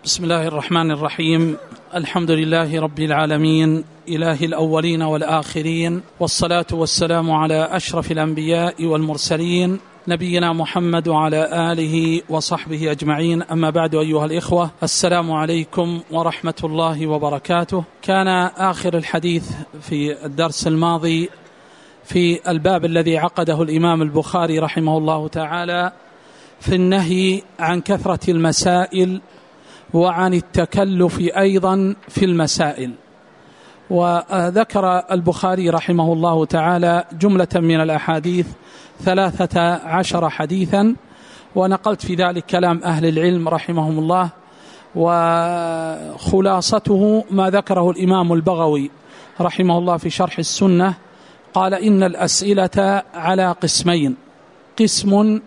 بسم الله الرحمن الرحيم. الحمد لله رب العالمين، إله الأولين والآخرين، والصلاة والسلام على أشرف الأنبياء والمرسلين، نبينا محمد وعلى آله وصحبه أجمعين. أما بعد، أيها الإخوة، السلام عليكم ورحمة الله وبركاته. كان آخر الحديث في الدرس الماضي في الباب الذي عقده الإمام البخاري رحمه الله تعالى في النهي عن كثرة المسائل وعن التكلف أيضا في المسائل. وذكر البخاري رحمه الله تعالى جملة من الأحاديث 13 حديثا، ونقلت في ذلك كلام أهل العلم رحمهم الله، وخلاصته ما ذكره الإمام البغوي رحمه الله في شرح السنة. قال: إن الأسئلة على قسمين: قسم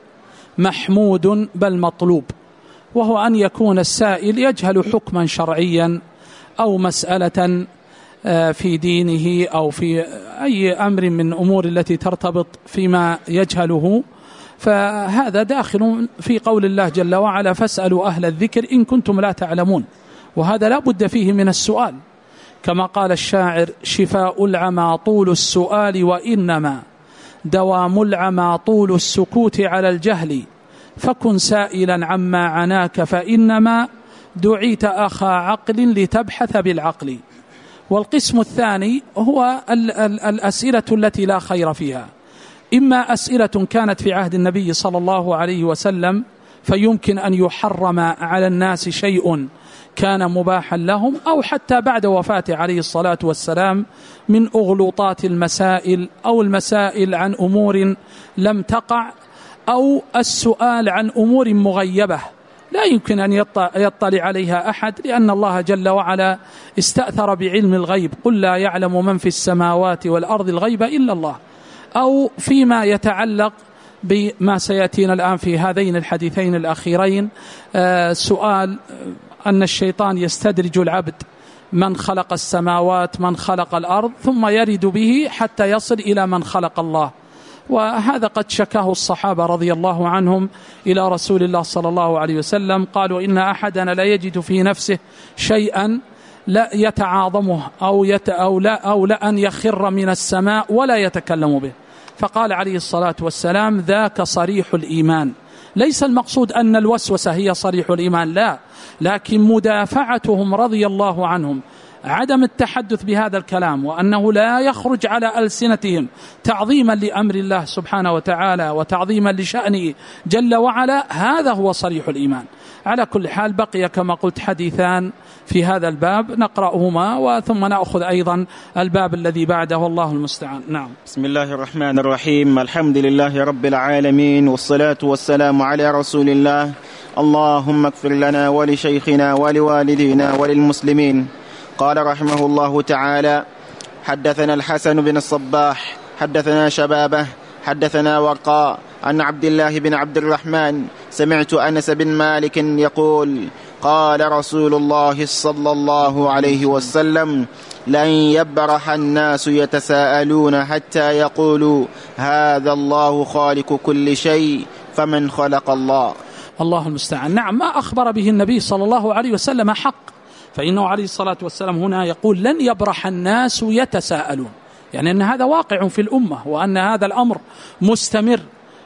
محمود بل مطلوب، وهو أن يكون السائل يجهل حكما شرعيا أو مسألة في دينه أو في أي أمر من أمور التي ترتبط فيما يجهله، فهذا داخل في قول الله جل وعلا: فاسألوا أهل الذكر إن كنتم لا تعلمون. وهذا لا بد فيه من السؤال، كما قال الشاعر: شفاء العمى طول السؤال، وإنما دوام العمى طول السكوت على الجهل، فكن سائلا عما عناك فإنما دعيت أخا عقل لتبحث بالعقل. والقسم الثاني هو الأسئلة التي لا خير فيها، إما أسئلة كانت في عهد النبي صلى الله عليه وسلم فيمكن أن يحرم على الناس شيء كان مباحا لهم، أو حتى بعد وفاته عليه الصلاة والسلام من أغلوطات المسائل أو المسائل عن أمور لم تقع، أو السؤال عن أمور مغيبة لا يمكن أن يطلع عليها أحد، لأن الله جل وعلا استأثر بعلم الغيب: قل لا يعلم من في السماوات والأرض الغيب إلا الله. أو فيما يتعلق بما سيأتينا الآن في هذين الحديثين الأخيرين، سؤال أن الشيطان يستدرج العبد من خلق السماوات من خلق الأرض ثم يرد به حتى يصل إلى من خلق الله. وهذا قد شكاه الصحابة رضي الله عنهم إلى رسول الله صلى الله عليه وسلم، قالوا: إن أحدنا لا يجد في نفسه شيئا لا يتعاظمه أو لا أن يخر من السماء ولا يتكلم به. فقال عليه الصلاة والسلام: ذاك صريح الإيمان. ليس المقصود أن الوسوسة هي صريح الإيمان، لا، لكن مدافعتهم رضي الله عنهم، عدم التحدث بهذا الكلام، وأنه لا يخرج على ألسنتهم تعظيما لأمر الله سبحانه وتعالى وتعظيما لشأنه جل وعلا، هذا هو صريح الإيمان. على كل حال، بقي كما قلت حديثان في هذا الباب نقرأهما، وثم نأخذ أيضا الباب الذي بعده، والله المستعان. نعم. بسم الله الرحمن الرحيم. الحمد لله رب العالمين، والصلاة والسلام على رسول الله. اللهم اغفر لنا ولشيخنا ولوالدينا وللمسلمين. قال رحمه الله تعالى: حدثنا الحسن بن الصباح حدثنا شبابه حدثنا ورقاء عن عبد الله بن عبد الرحمن: سمعت أنس بن مالك يقول: قال رسول الله صلى الله عليه وسلم: لن يبرح الناس يتساءلون حتى يقولوا هذا الله خالق كل شيء فمن خلق الله. الله المستعان. نعم، ما أخبر به النبي صلى الله عليه وسلم حق، فإنه عليه الصلاة والسلام هنا يقول: لن يبرح الناس يتساءلون، يعني أن هذا واقع في الأمة، وأن هذا الأمر مستمر،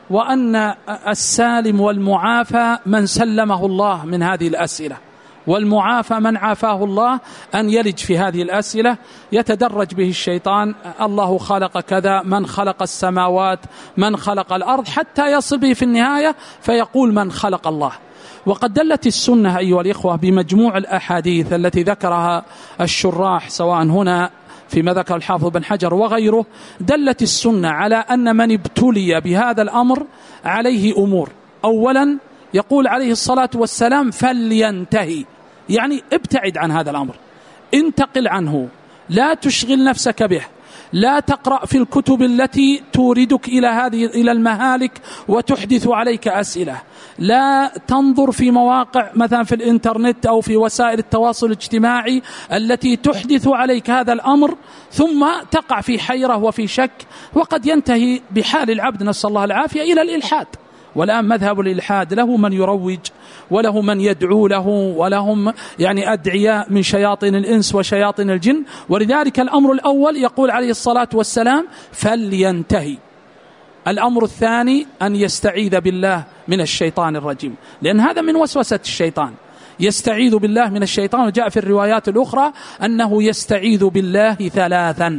وأن السالم والمعافى من سلمه الله من هذه الأسئلة، والمعافى من عافاه الله أن يلج في هذه الأسئلة، يتدرج به الشيطان: الله خلق كذا، من خلق السماوات، من خلق الأرض، حتى يصل به في النهاية فيقول من خلق الله. وقد دلت السنة أيها الإخوة بمجموع الأحاديث التي ذكرها الشراح، سواء هنا فيما ذكر الحافظ بن حجر وغيره، دلت السنة على أن من ابتلي بهذا الأمر عليه أمور. أولا، يقول عليه الصلاة والسلام: فلينتهي، يعني ابتعد عن هذا الأمر، انتقل عنه، لا تشغل نفسك به، لا تقرأ في الكتب التي توردك إلى المهالك وتحدث عليك أسئلة، لا تنظر في مواقع مثلا في الإنترنت أو في وسائل التواصل الاجتماعي التي تحدث عليك هذا الأمر ثم تقع في حيرة وفي شك، وقد ينتهي بحال العبد نسأل الله العافية إلى الإلحاد. والآن مذهب الإلحاد له من يروج وله من يدعو له ولهم يعني أدعياء من شياطين الإنس وشياطين الجن. ولذلك الأمر الأول يقول عليه الصلاة والسلام فلينتهي. الأمر الثاني أن يستعيذ بالله من الشيطان الرجيم، لأن هذا من وسوسة الشيطان، يستعيذ بالله من الشيطان. وجاء في الروايات الأخرى أنه يستعيذ بالله 3.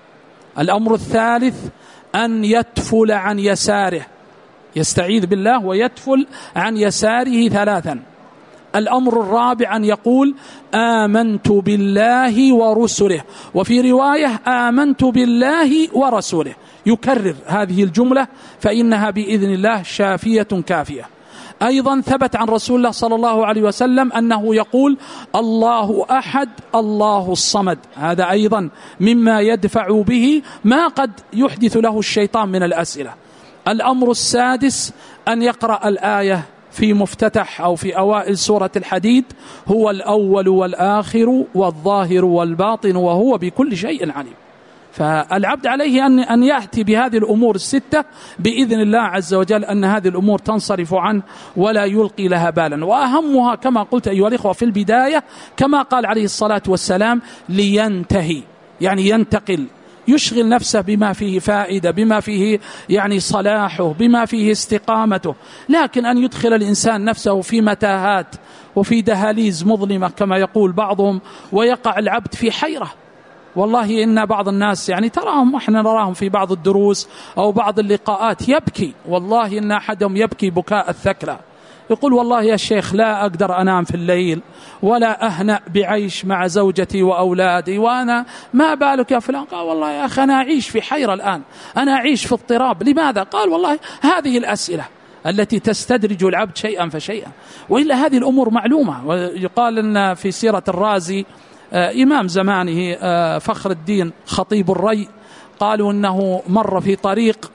الأمر الثالث أن يتفل عن يساره، يستعيذ بالله ويتفل عن يساره 3. الأمر الرابع أن يقول آمنت بالله ورسله، وفي رواية آمنت بالله ورسوله، يكرر هذه الجملة فإنها بإذن الله شافية كافية. أيضا ثبت عن رسول الله صلى الله عليه وسلم أنه يقول الله أحد الله الصمد، هذا أيضا مما يدفع به ما قد يحدث له الشيطان من الأسئلة. الأمر السادس أن يقرأ الآية في مفتتح أو في أوائل سورة الحديد هو الأول والآخر والظاهر والباطن وهو بكل شيء عليم. فالعبد عليه أن يأتي بهذه الأمور 6 بإذن الله عز وجل، أن هذه الأمور تنصرف عنه ولا يلقي لها بالا. وأهمها كما قلت أيها الإخوة في البداية كما قال عليه الصلاة والسلام لينتهي، يعني ينتقل، يشغل نفسه بما فيه فائدة، بما فيه يعني صلاحه، بما فيه استقامته. لكن أن يدخل الإنسان نفسه في متاهات وفي دهاليز مظلمة كما يقول بعضهم، ويقع العبد في حيرة. والله إن بعض الناس يعني تراهم، احنا نراهم في بعض الدروس أو بعض اللقاءات يبكي، والله إن أحدهم يبكي بكاء الثكلى، يقول والله يا شيخ لا أقدر أنام في الليل ولا أهنأ بعيش مع زوجتي وأولادي، وأنا ما بالك يا فلان؟ قال والله يا أخي أنا أعيش في حيرة الآن، أنا أعيش في اضطراب. لماذا؟ قال والله هذه الأسئلة التي تستدرج العبد شيئا فشيئا، وإلا هذه الأمور معلومة. ويقال أن في سيرة الرازي إمام زمانه فخر الدين خطيب الري، قالوا أنه مر في طريق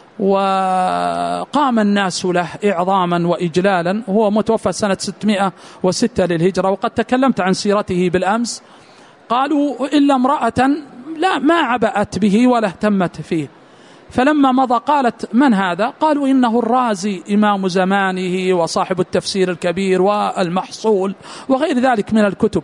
وقام الناس له إعظاما وإجلالا، هو متوفى سنة 606 للهجرة، وقد تكلمت عن سيرته بالأمس. قالوا إلا امرأة لا ما عبأت به ولا اهتمت فيه، فلما مضى قالت من هذا؟ قالوا إنه الرازي إمام زمانه وصاحب التفسير الكبير والمحصول وغير ذلك من الكتب.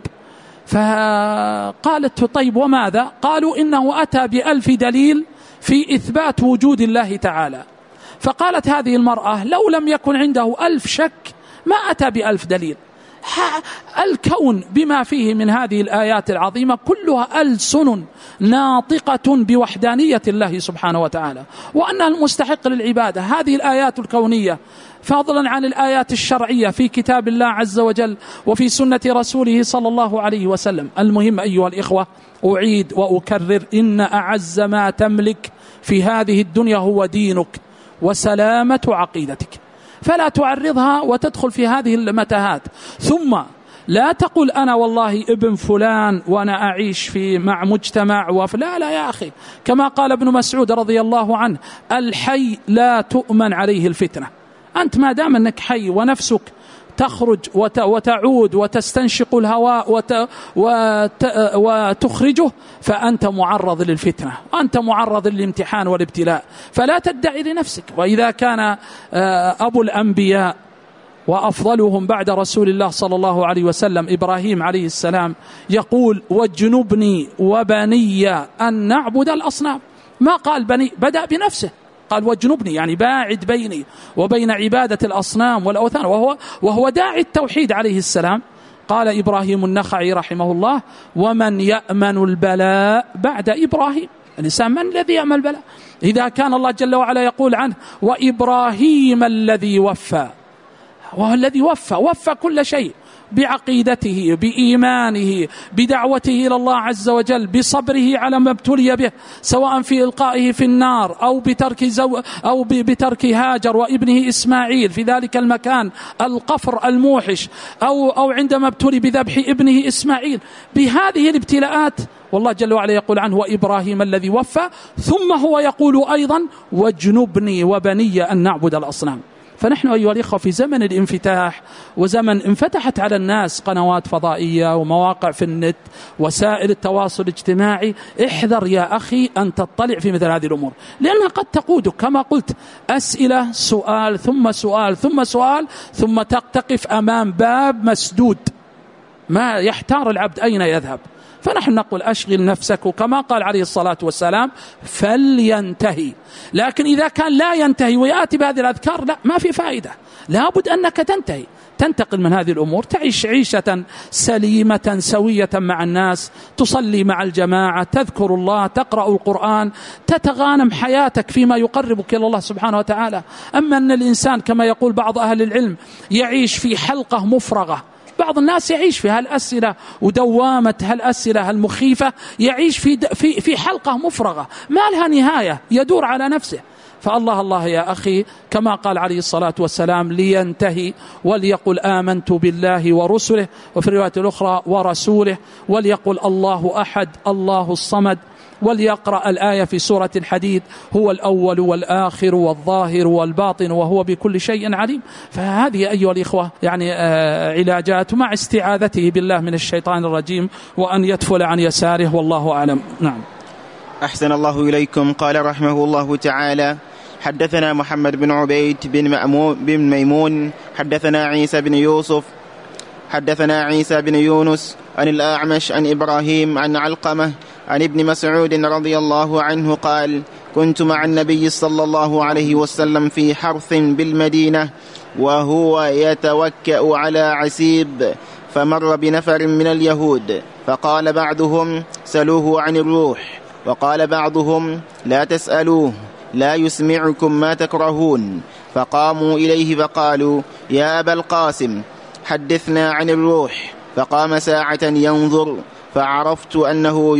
فقالت طيب وماذا؟ قالوا إنه أتى ب1000 دليل في إثبات وجود الله تعالى. فقالت هذه المرأة لو لم يكن عنده 1000 شك ما أتى ب1000 دليل. الكون بما فيه من هذه الآيات العظيمة كلها ألسن ناطقة بوحدانية الله سبحانه وتعالى، وأنه المستحق للعبادة. هذه الآيات الكونية فضلا عن الآيات الشرعية في كتاب الله عز وجل وفي سنة رسوله صلى الله عليه وسلم. المهم أيها الإخوة أعيد وأكرر، إن أعز ما تملك في هذه الدنيا هو دينك وسلامة عقيدتك، فلا تعرضها وتدخل في هذه المتاهات. ثم لا تقول أنا والله ابن فلان وأنا أعيش مع مجتمع لا يا أخي، كما قال ابن مسعود رضي الله عنه الحي لا تؤمن عليه الفتنة. أنت ما دام أنك حي ونفسك تخرج وتعود وتستنشق الهواء وتخرجه فأنت معرض للفتنة، أنت معرض للامتحان والابتلاء، فلا تدعي لنفسك. وإذا كان أبو الأنبياء وأفضلهم بعد رسول الله صلى الله عليه وسلم إبراهيم عليه السلام يقول واجنبني وبني أن نعبد الأصنام، ما قال بني، بدأ بنفسه، قال واجنبني يعني باعد بيني وبين عبادة الأصنام والأوثان، وهو داعي التوحيد عليه السلام. قال إبراهيم النخعي رحمه الله ومن يأمن البلاء بعد إبراهيم؟ الإنسان من الذي يأمن البلاء؟ إذا كان الله جل وعلا يقول عنه وإبراهيم الذي وفى، وهو الذي وفى كل شيء بعقيدته، بإيمانه، بدعوته إلى الله عز وجل، بصبره على ما ابتلي به، سواء في إلقائه في النار أو بترك هاجر وابنه إسماعيل في ذلك المكان القفر الموحش، أو عندما ابتلي بذبح ابنه إسماعيل. بهذه الابتلاءات والله جل وعلا يقول عنه وإبراهيم الذي وفى، ثم هو يقول أيضا واجنبني وبني أن نعبد الأصنام. فنحن أيها الإخوة في زمن الانفتاح وزمن انفتحت على الناس قنوات فضائية ومواقع في النت وسائل التواصل الاجتماعي، احذر يا أخي أن تطلع في مثل هذه الأمور، لأنها قد تقودك كما قلت أسئلة، سؤال ثم سؤال ثم سؤال، ثم تقف أمام باب مسدود ما يحتار العبد أين يذهب. فنحن نقول أشغل نفسك كما قال عليه الصلاة والسلام فلينتهي. لكن إذا كان لا ينتهي ويأتي بهذه الأذكار لا، ما في فائدة، لابد أنك تنتقل من هذه الأمور، تعيش عيشة سليمة سوية مع الناس، تصلي مع الجماعة، تذكر الله، تقرأ القرآن، تتغانم حياتك فيما يقربك إلى الله سبحانه وتعالى. أما أن الإنسان كما يقول بعض أهل العلم يعيش في حلقة مفرغة، بعض الناس يعيش في هالأسئلة ودوامة هالأسئلة المخيفة، يعيش في حلقة مفرغة ما لها نهاية، يدور على نفسه. فالله الله يا أخي كما قال عليه الصلاة والسلام لينتهي وليقل آمنت بالله ورسله، وفي الرواية الأخرى ورسوله، وليقل الله أحد الله الصمد، وليقرأ الآية في سورة الحديد هو الأول والآخر والظاهر والباطن وهو بكل شيء عليم. فهذه أيها الإخوة يعني علاجات مع استعاذته بالله من الشيطان الرجيم وأن يدفل عن يساره، والله أعلم. نعم. أحسن الله إليكم. قال رحمه الله تعالى: حدثنا محمد بن عبيد بن ميمون حدثنا عيسى بن يوسف حدثنا عيسى بن يونس عن الأعمش عن إبراهيم عن علقمة عن ابن مسعود رضي الله عنه قال: كنت مع النبي صلى الله عليه وسلم في حرث بالمدينة وهو يتوكأ على عسيب، فمر بنفر من اليهود فقال بعضهم: سلوه عن الروح، وقال بعضهم: لا تسألوه لا يسمعكم ما تكرهون. فقاموا إليه فقالوا: يا أبا القاسم حدثنا عن الروح. فقام ساعة ينظر، فعرفت أنه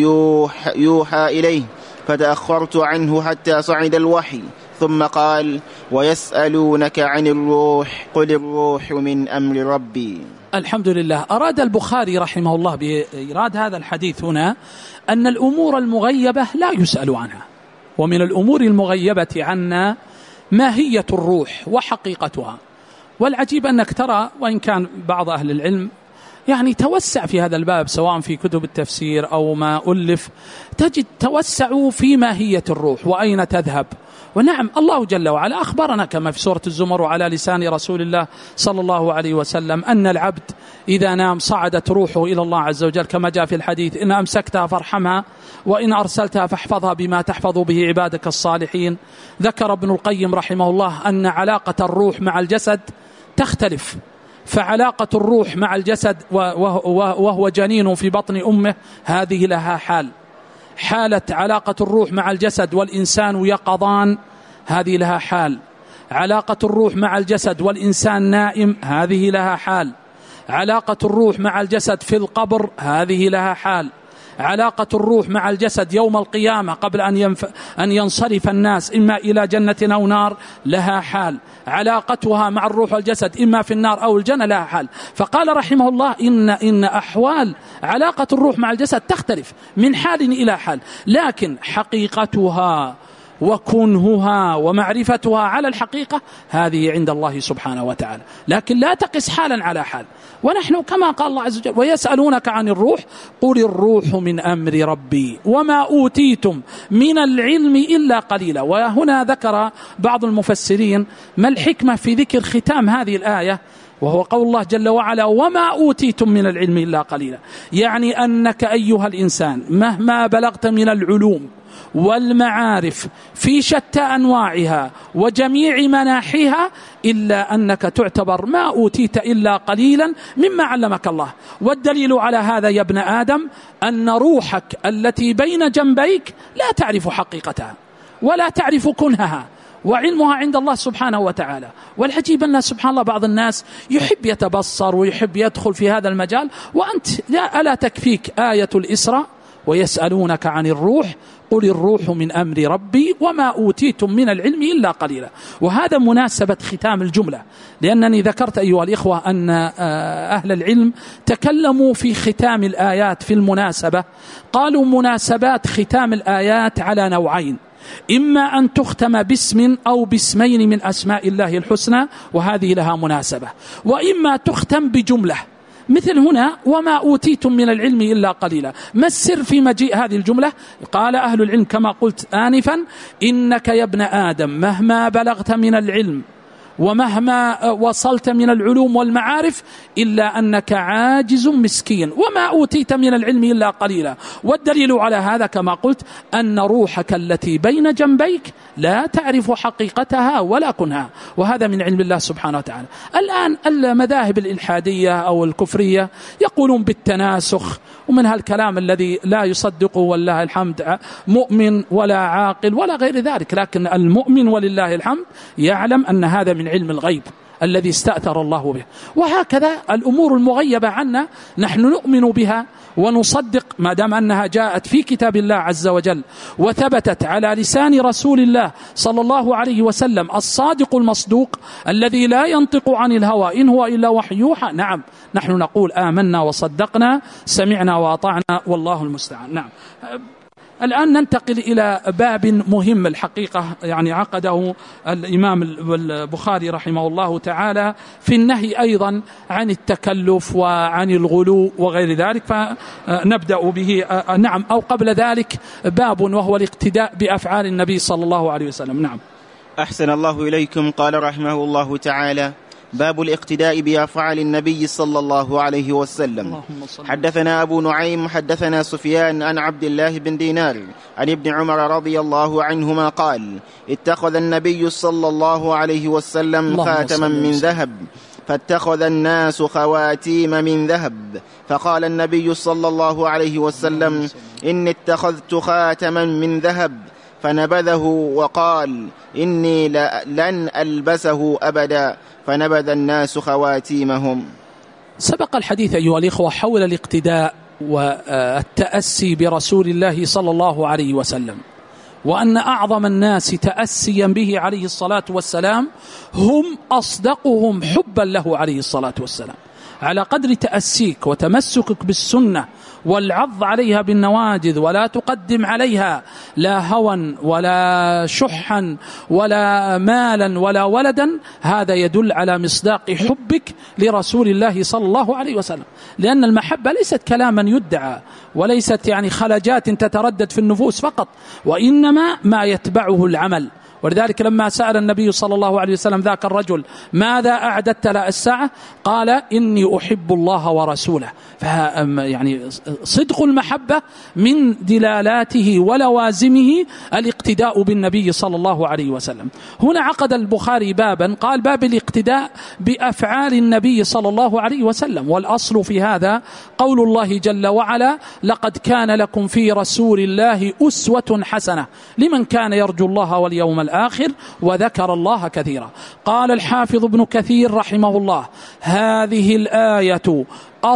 يوحى إليه، فتأخرت عنه حتى صعد الوحي، ثم قال: ويسألونك عن الروح قل الروح من أمر ربي. الحمد لله. أراد البخاري رحمه الله بإيراد هذا الحديث هنا أن الأمور المغيبة لا يسأل عنها، ومن الأمور المغيبة عنا ماهية الروح وحقيقتها. والعجيب أنك ترى، وإن كان بعض أهل العلم يعني توسع في هذا الباب سواء في كتب التفسير أو ما ألف، تجد توسعوا في ماهية الروح وأين تذهب. ونعم الله جل وعلا أخبرنا كما في سورة الزمر وعلى لسان رسول الله صلى الله عليه وسلم أن العبد إذا نام صعدت روحه إلى الله عز وجل، كما جاء في الحديث: إن أمسكتها فارحمها وإن أرسلتها فاحفظها بما تحفظ به عبادك الصالحين. ذكر ابن القيم رحمه الله أن علاقة الروح مع الجسد تختلف، فعلاقة الروح مع الجسد وهو جنين في بطن أمه هذه لها حالة علاقة الروح مع الجسد والإنسان يقظان هذه لها حال، علاقة الروح مع الجسد والإنسان نائم هذه لها حال، علاقة الروح مع الجسد في القبر هذه لها حال، علاقة الروح مع الجسد يوم القيامة قبل أن ينصرف الناس إما إلى جنة أو نار لها حال، علاقتها مع الروح والجسد إما في النار أو الجنة لها حال. فقال رحمه الله إن أحوال علاقة الروح مع الجسد تختلف من حال إلى حال، لكن حقيقتها وكنهها ومعرفتها على الحقيقة هذه عند الله سبحانه وتعالى، لكن لا تقس حالا على حال. ونحن كما قال الله عز وجل: ويسألونك عن الروح قل الروح من أمر ربي وما أوتيتم من العلم إلا قليلا. وهنا ذكر بعض المفسرين ما الحكمة في ذكر ختام هذه الآية، وهو قول الله جل وعلا: وما أوتيتم من العلم إلا قليلا، يعني أنك أيها الإنسان مهما بلغت من العلوم والمعارف في شتى أنواعها وجميع مناحيها إلا أنك تعتبر ما أوتيت إلا قليلا مما علمك الله. والدليل على هذا يا ابن آدم أن روحك التي بين جنبيك لا تعرف حقيقتها ولا تعرف كنهها، وعلمها عند الله سبحانه وتعالى. والعجيب أن سبحان الله بعض الناس يحب يتبصر ويحب يدخل في هذا المجال، وأنت ألا تكفيك آية الإسراء: ويسألونك عن الروح قل الروح من أمر ربي وما أوتيتم من العلم إلا قليلا. وهذا مناسبة ختام الجملة، لأنني ذكرت أيها الإخوة أن أهل العلم تكلموا في ختام الآيات في المناسبة، قالوا مناسبات ختام الآيات على نوعين: إما أن تختم باسم أو باسمين من أسماء الله الحسنى وهذه لها مناسبة، وإما تختم بجملة مثل هنا وما أوتيتم من العلم إلا قليلا. ما السر في مجيء هذه الجملة؟ قال أهل العلم كما قلت آنفا: إنك يا ابن آدم مهما بلغت من العلم ومهما وصلت من العلوم والمعارف إلا أنك عاجز مسكين، وما أوتيت من العلم إلا قليلا. والدليل على هذا كما قلت أن روحك التي بين جنبيك لا تعرف حقيقتها ولا كنها، وهذا من علم الله سبحانه وتعالى. الآن المذاهب الإلحادية أو الكفرية يقولون بالتناسخ، ومن هالكلام الذي لا يصدقه والله الحمد مؤمن ولا عاقل ولا غير ذلك، لكن المؤمن ولله الحمد يعلم أن هذا من علم الغيب الذي استأثر الله به. وهكذا الأمور المغيبة عنا نحن نؤمن بها ونصدق ما دام أنها جاءت في كتاب الله عز وجل وثبتت على لسان رسول الله صلى الله عليه وسلم الصادق المصدوق الذي لا ينطق عن الهوى إن هو إلا وحي يوحى. نعم، نحن نقول آمنا وصدقنا، سمعنا وأطعنا، والله المستعان. نعم. الآن ننتقل إلى باب مهم الحقيقة، يعني عقده الإمام البخاري رحمه الله تعالى في النهي أيضا عن التكلف وعن الغلو وغير ذلك، فنبدأ به. نعم، أو قبل ذلك باب وهو الاقتداء بأفعال النبي صلى الله عليه وسلم. نعم. أحسن الله إليكم. قال رحمه الله تعالى: باب الاقتداء بأفعال النبي صلى الله عليه وسلم. حدثنا أبو نعيم حدثنا سفيان عن عبد الله بن دينار عن ابن عمر رضي الله عنهما قال: اتخذ النبي صلى الله عليه وسلم خاتما من ذهب فاتخذ الناس خواتيم من ذهب، فقال النبي صلى الله عليه وسلم: إني اتخذت خاتما من ذهب، فنبذه وقال: إني لن ألبسه أبدا، فنبذ الناس خواتيمهم. سبق الحديث أيها الإخوة حول الاقتداء والتأسي برسول الله صلى الله عليه وسلم، وأن أعظم الناس تأسيا به عليه الصلاة والسلام هم أصدقهم حبا له عليه الصلاة والسلام. على قدر تأسيك وتمسكك بالسنة والعض عليها بالنواجذ ولا تقدم عليها لا هوى ولا شحا ولا مالا ولا ولدا، هذا يدل على مصداق حبك لرسول الله صلى الله عليه وسلم. لأن المحبة ليست كلاما يدعى وليست يعني خلجات تتردد في النفوس فقط، وإنما ما يتبعه العمل. ولذلك لما سأل النبي صلى الله عليه وسلم ذاك الرجل: ماذا أعددت له الساعة؟ قال: إني أحب الله ورسوله. يعني صدق المحبة من دلالاته ولوازمه الاقتداء بالنبي صلى الله عليه وسلم. هنا عقد البخاري بابا قال: باب الاقتداء بأفعال النبي صلى الله عليه وسلم. والأصل في هذا قول الله جل وعلا: لقد كان لكم في رسول الله أسوة حسنة لمن كان يرجو الله واليوم الآخر وذكر الله كثيرا. قال الحافظ ابن كثير رحمه الله: هذه الآية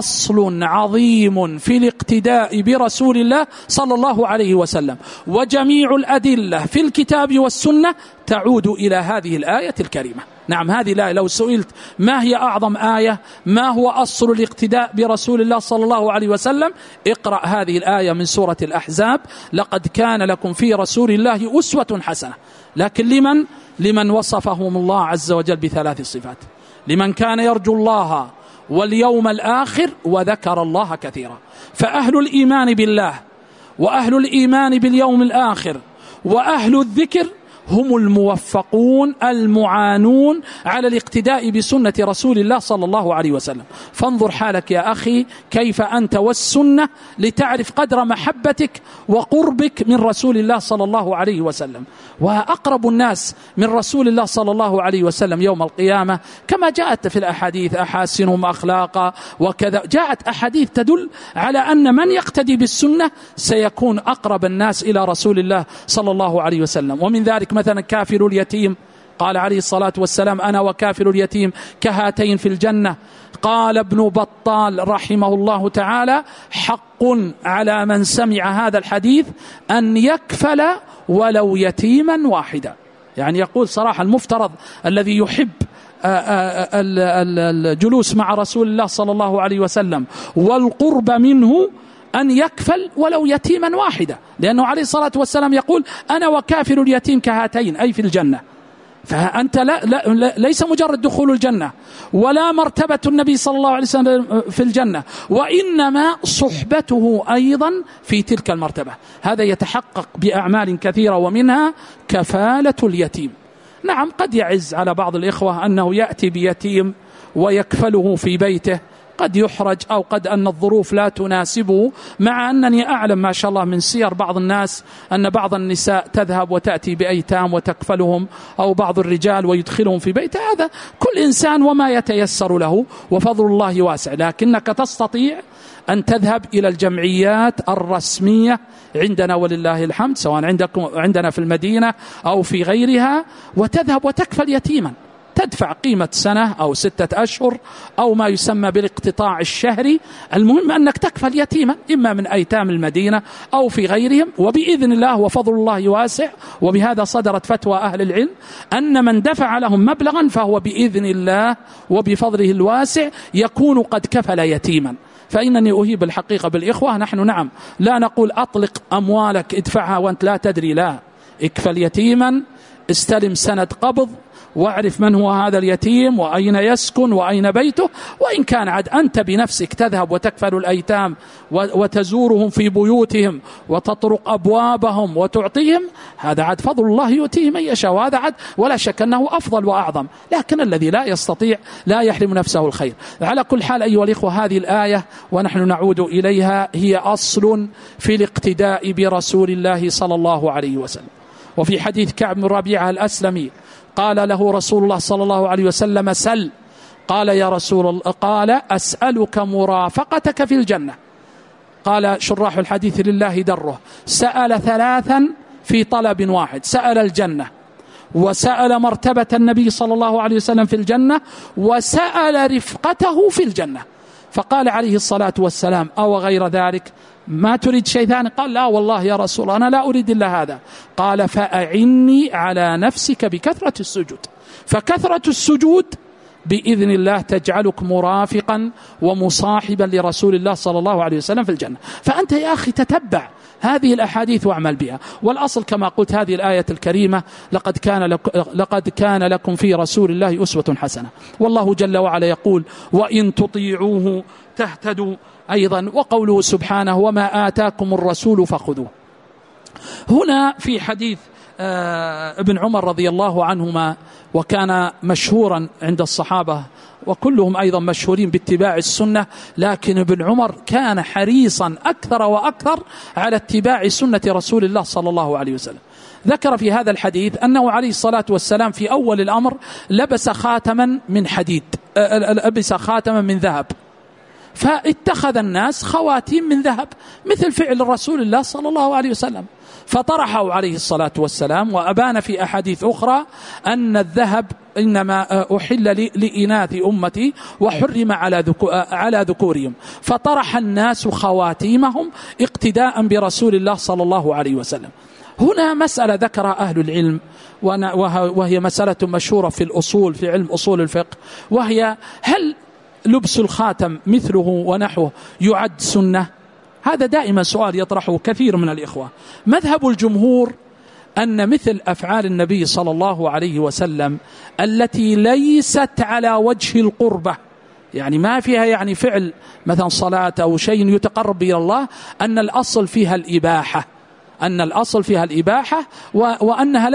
أصل عظيم في الاقتداء برسول الله صلى الله عليه وسلم، وجميع الأدلة في الكتاب والسنة تعود إلى هذه الآية الكريمة. نعم، هذه الآية لو سئلت ما هي أعظم آية، ما هو أصل الاقتداء برسول الله صلى الله عليه وسلم، اقرأ هذه الآية من سورة الأحزاب: لقد كان لكم في رسول الله أسوة حسنة. لكن لمن وصفهم الله عز وجل بثلاث صفات: لمن كان يرجو الله واليوم الآخر وذكر الله كثيرا. فأهل الإيمان بالله وأهل الإيمان باليوم الآخر وأهل الذكر هم الموفقون المعانون على الاقتداء بسنة رسول الله صلى الله عليه وسلم. فانظر حالك يا أخي كيف أنت والسنة لتعرف قدر محبتك وقربك من رسول الله صلى الله عليه وسلم. وأقرب الناس من رسول الله صلى الله عليه وسلم يوم القيامة كما جاءت في الأحاديث: أحاسنهم أخلاقا وكذا. جاءت أحاديث تدل على أن من يقتدي بالسنة سيكون أقرب الناس إلى رسول الله صلى الله عليه وسلم. ومن ذلك مثلا كافل اليتيم، قال عليه الصلاة والسلام: أنا وكافل اليتيم كهاتين في الجنة. قال ابن بطال رحمه الله تعالى: حق على من سمع هذا الحديث أن يكفل ولو يتيما واحدا. يعني يقول صراحة المفترض الذي يحب الجلوس مع رسول الله صلى الله عليه وسلم والقرب منه أن يكفل ولو يتيما واحدا، لأنه عليه الصلاة والسلام يقول أنا وكافل اليتيم كهاتين، أي في الجنة. فأنت ليس مجرد دخول الجنة ولا مرتبة النبي صلى الله عليه وسلم في الجنة، وإنما صحبته أيضا في تلك المرتبة. هذا يتحقق بأعمال كثيرة، ومنها كفالة اليتيم. نعم، قد يعز على بعض الإخوة أنه يأتي بيتيم ويكفله في بيته، قد يحرج أو قد أن الظروف لا تناسبه، مع أنني أعلم ما شاء الله من سير بعض الناس أن بعض النساء تذهب وتأتي بأيتام وتكفلهم، أو بعض الرجال ويدخلهم في بيته. هذا كل إنسان وما يتيسر له، وفضل الله واسع. لكنك تستطيع أن تذهب إلى الجمعيات الرسمية عندنا ولله الحمد، سواء عندنا في المدينة أو في غيرها، وتذهب وتكفل يتيما، تدفع قيمة سنة أو 6 أشهر أو ما يسمى بالاقتطاع الشهري. المهم أنك تكفل يتيما، إما من أيتام المدينة أو في غيرهم، وبإذن الله وفضل الله واسع. وبهذا صدرت فتوى أهل العلم أن من دفع لهم مبلغا فهو بإذن الله وبفضله الواسع يكون قد كفل يتيما. فإنني أهيب الحقيقة بالإخوة، نحن نعم لا نقول أطلق أموالك ادفعها وأنت لا تدري، لا، اكفل يتيما، استلم سند قبض، واعرف من هو هذا اليتيم وأين يسكن وأين بيته. وإن كان عاد أنت بنفسك تذهب وتكفل الأيتام وتزورهم في بيوتهم وتطرق أبوابهم وتعطيهم، هذا عاد فضل الله يؤتيه من يشاء، وهذا عاد ولا شك أنه أفضل وأعظم. لكن الذي لا يستطيع لا يحرم نفسه الخير. على كل حال أيها الإخوة، هذه الآية ونحن نعود إليها هي أصل في الاقتداء برسول الله صلى الله عليه وسلم. وفي حديث كعب بن ربيعة الأسلمي قال له رسول الله صلى الله عليه وسلم: سل. قال: يا رسول الله، قال: أسألك مرافقتك في الجنة. قال شراح الحديث لله دره: سأل 3 في طلب واحد، سأل الجنة، وسأل مرتبة النبي صلى الله عليه وسلم في الجنة، وسأل رفقته في الجنة. فقال عليه الصلاة والسلام: أو غير ذلك؟ ما تريد شيء ثاني؟ قال: لا والله يا رسول الله، أنا لا أريد إلا هذا. قال: فأعني على نفسك بكثرة السجود. فكثرة السجود بإذن الله تجعلك مرافقا ومصاحبا لرسول الله صلى الله عليه وسلم في الجنة. فأنت يا أخي تتبع هذه الأحاديث واعمل بها. والأصل كما قلت هذه الآية الكريمة: لقد كان لكم في رسول الله أسوة حسنة. والله جل وعلا يقول: وإن تطيعوه تهتدوا. أيضا وقوله سبحانه: وما آتاكم الرسول فخذوه. هنا في حديث ابن عمر رضي الله عنهما، وكان مشهورا عند الصحابة وكلهم أيضا مشهورين باتباع السنة، لكن ابن عمر كان حريصا أكثر وأكثر على اتباع سنة رسول الله صلى الله عليه وسلم. ذكر في هذا الحديث أنه عليه الصلاة والسلام في أول الأمر لبس خاتما من حديد، لبس خاتما من ذهب، فاتخذ الناس خواتيم من ذهب مثل فعل رسول الله صلى الله عليه وسلم، فطرحه عليه الصلاة والسلام. وأبان في أحاديث أخرى أن الذهب إنما أحل لإناث أمتي وحرم على ذكورهم، فطرح الناس خواتيمهم اقتداء برسول الله صلى الله عليه وسلم. هنا مسألة ذكر أهل العلم، وهي مسألة مشهورة في الأصول، في علم أصول الفقه، وهي: هل لبس الخاتم مثله ونحوه يعد سنة؟ هذا دائما سؤال يطرحه كثير من الإخوة. مذهب الجمهور أن مثل أفعال النبي صلى الله عليه وسلم التي ليست على وجه القربة، يعني ما فيها يعني فعل مثلا صلاة أو شيء يتقرب إلى الله، أن الأصل فيها الإباحة، أن الأصل فيها الإباحة، وأنها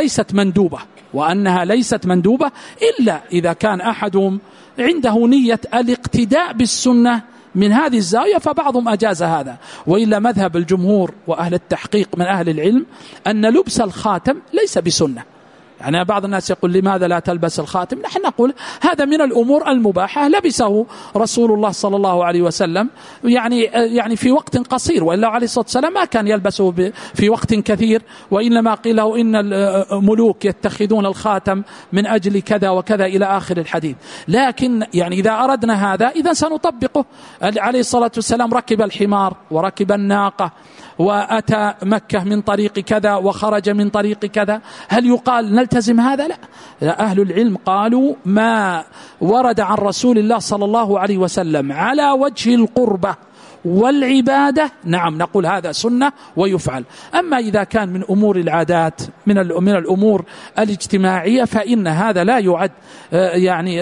ليست مندوبة إلا إذا كان أحدهم عنده نية الاقتداء بالسنة من هذه الزاوية، فبعضهم أجاز هذا. وإلا مذهب الجمهور وأهل التحقيق من أهل العلم أن لبس الخاتم ليس بسنة. يعني بعض الناس يقول: لماذا لا تلبس الخاتم؟ نحن نقول هذا من الأمور المباحة، لبسه رسول الله صلى الله عليه وسلم يعني في وقت قصير، وإلا عليه الصلاة والسلام ما كان يلبسه في وقت كثير. وإنما قيل له: إن الملوك يتخذون الخاتم من أجل كذا وكذا إلى آخر الحديث. لكن يعني إذا أردنا هذا إذا سنطبقه. عليه الصلاة والسلام ركب الحمار وركب الناقة وأتى مكة من طريق كذا وخرج من طريق كذا، هل يقال نلتزم هذا؟ لا. أهل العلم قالوا: ما ورد عن رسول الله صلى الله عليه وسلم على وجه القربة والعبادة نعم نقول هذا سنة ويفعل. أما إذا كان من أمور العادات من الأمور الاجتماعية فإن هذا لا يعد يعني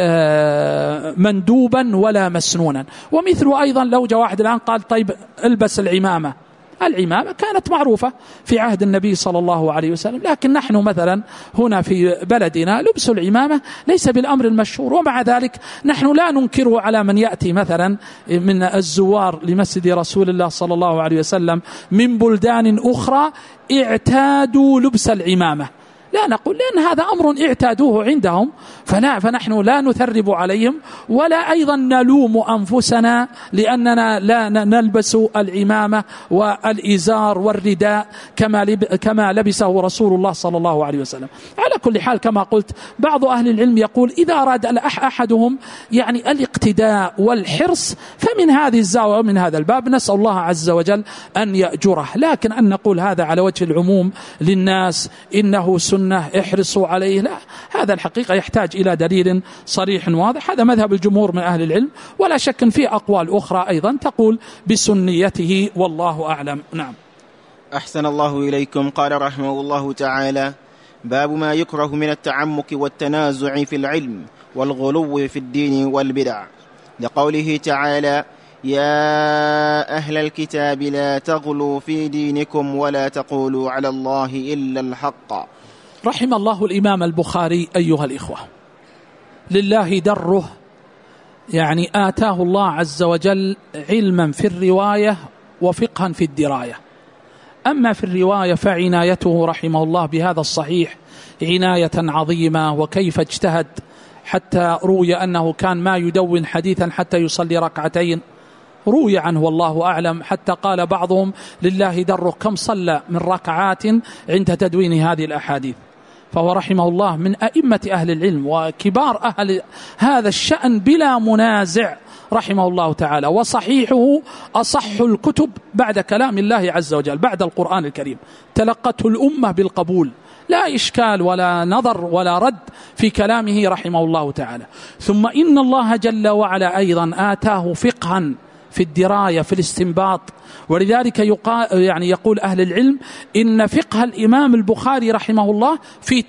مندوبا ولا مسنونا. ومثل أيضا لو جاء واحد الآن قال طيب البس العمامة كانت معروفة في عهد النبي صلى الله عليه وسلم، لكن نحن مثلا هنا في بلدنا لبس العمامة ليس بالأمر المشهور، ومع ذلك نحن لا ننكره على من يأتي مثلا من الزوار لمسجد رسول الله صلى الله عليه وسلم من بلدان أخرى اعتادوا لبس العمامة، لا نقول لأن هذا أمر اعتادوه عندهم فنحن لا نثرب عليهم ولا أيضا نلوم أنفسنا لأننا لا نلبس العمامة والإزار والرداء كما لبسه رسول الله صلى الله عليه وسلم. على كل حال كما قلت بعض أهل العلم يقول إذا أراد أحدهم يعني الاقتداء والحرص فمن هذه الزاوية ومن هذا الباب نسأل الله عز وجل أن يأجره، لكن أن نقول هذا على وجه العموم للناس إنه سنة احرصوا عليه، لا، هذا الحقيقة يحتاج إلى دليل صريح واضح. هذا مذهب الجمهور من أهل العلم، ولا شك في أقوال أخرى أيضا تقول بسنيته والله أعلم. نعم. أحسن الله إليكم. قال رحمه الله تعالى: باب ما يكره من التعمق والتنازع في العلم والغلو في الدين والبدع، لقوله تعالى: يا أهل الكتاب لا تغلوا في دينكم ولا تقولوا على الله إلا الحق. رحم الله الإمام البخاري أيها الإخوة، لله دره، يعني آتاه الله عز وجل علما في الرواية وفقها في الدراية. أما في الرواية فعنايته رحمه الله بهذا الصحيح عناية عظيمة، وكيف اجتهد حتى روي أنه كان ما يدون حديثا حتى يصلي ركعتين، روي عنه والله أعلم، حتى قال بعضهم لله دره كم صلى من ركعات عند تدوين هذه الأحاديث. فهو رحمه الله من أئمة أهل العلم وكبار أهل هذا الشأن بلا منازع رحمه الله تعالى، وصحيحه أصح الكتب بعد كلام الله عز وجل بعد القرآن الكريم، تلقته الأمة بالقبول، لا إشكال ولا نظر ولا رد في كلامه رحمه الله تعالى. ثم إن الله جل وعلا أيضا آتاه فقها في الدراية في الاستنباط، ولذلك يقول أهل العلم إن فقه الإمام البخاري رحمه الله في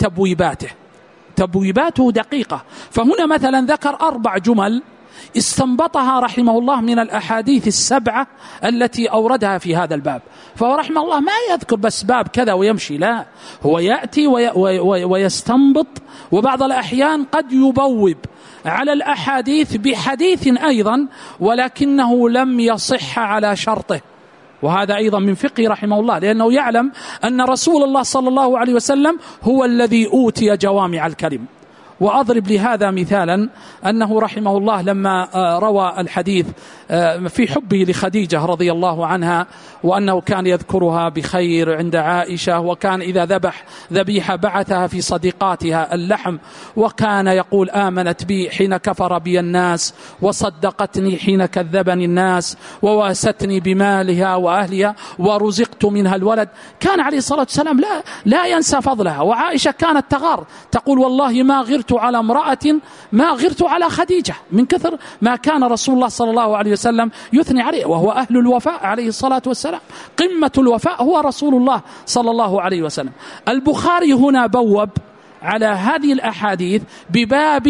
تبويباته دقيقة. فهنا مثلا ذكر 4 جمل استنبطها رحمه الله من الأحاديث 7 التي أوردها في هذا الباب. فهو رحمه الله ما يذكر بس باب كذا ويمشي، لا، هو يأتي ويستنبط، وبعض الأحيان قد يبوب على الأحاديث بحديث أيضا ولكنه لم يصح على شرطه، وهذا أيضا من فقه رحمه الله، لأنه يعلم أن رسول الله صلى الله عليه وسلم هو الذي أوتي جوامع الكلم. وأضرب لهذا مثالا أنه رحمه الله لما روى الحديث في حبه لخديجة رضي الله عنها، وأنه كان يذكرها بخير عند عائشة، وكان إذا ذبح ذبيحة بعثها في صديقاتها اللحم، وكان يقول آمنت بي حين كفر بي الناس، وصدقتني حين كذبني الناس، وواستني بمالها وأهلها، ورزقت منها الولد. كان عليه الصلاة والسلام لا ينسى فضلها. وعائشة كانت تغار تقول والله ما غرت على امرأة ما غرت على خديجة، من كثر ما كان رسول الله صلى الله عليه وسلم يثني عليه، وهو أهل الوفاء عليه الصلاة والسلام، قمة الوفاء هو رسول الله صلى الله عليه وسلم. البخاري هنا بوب على هذه الأحاديث بباب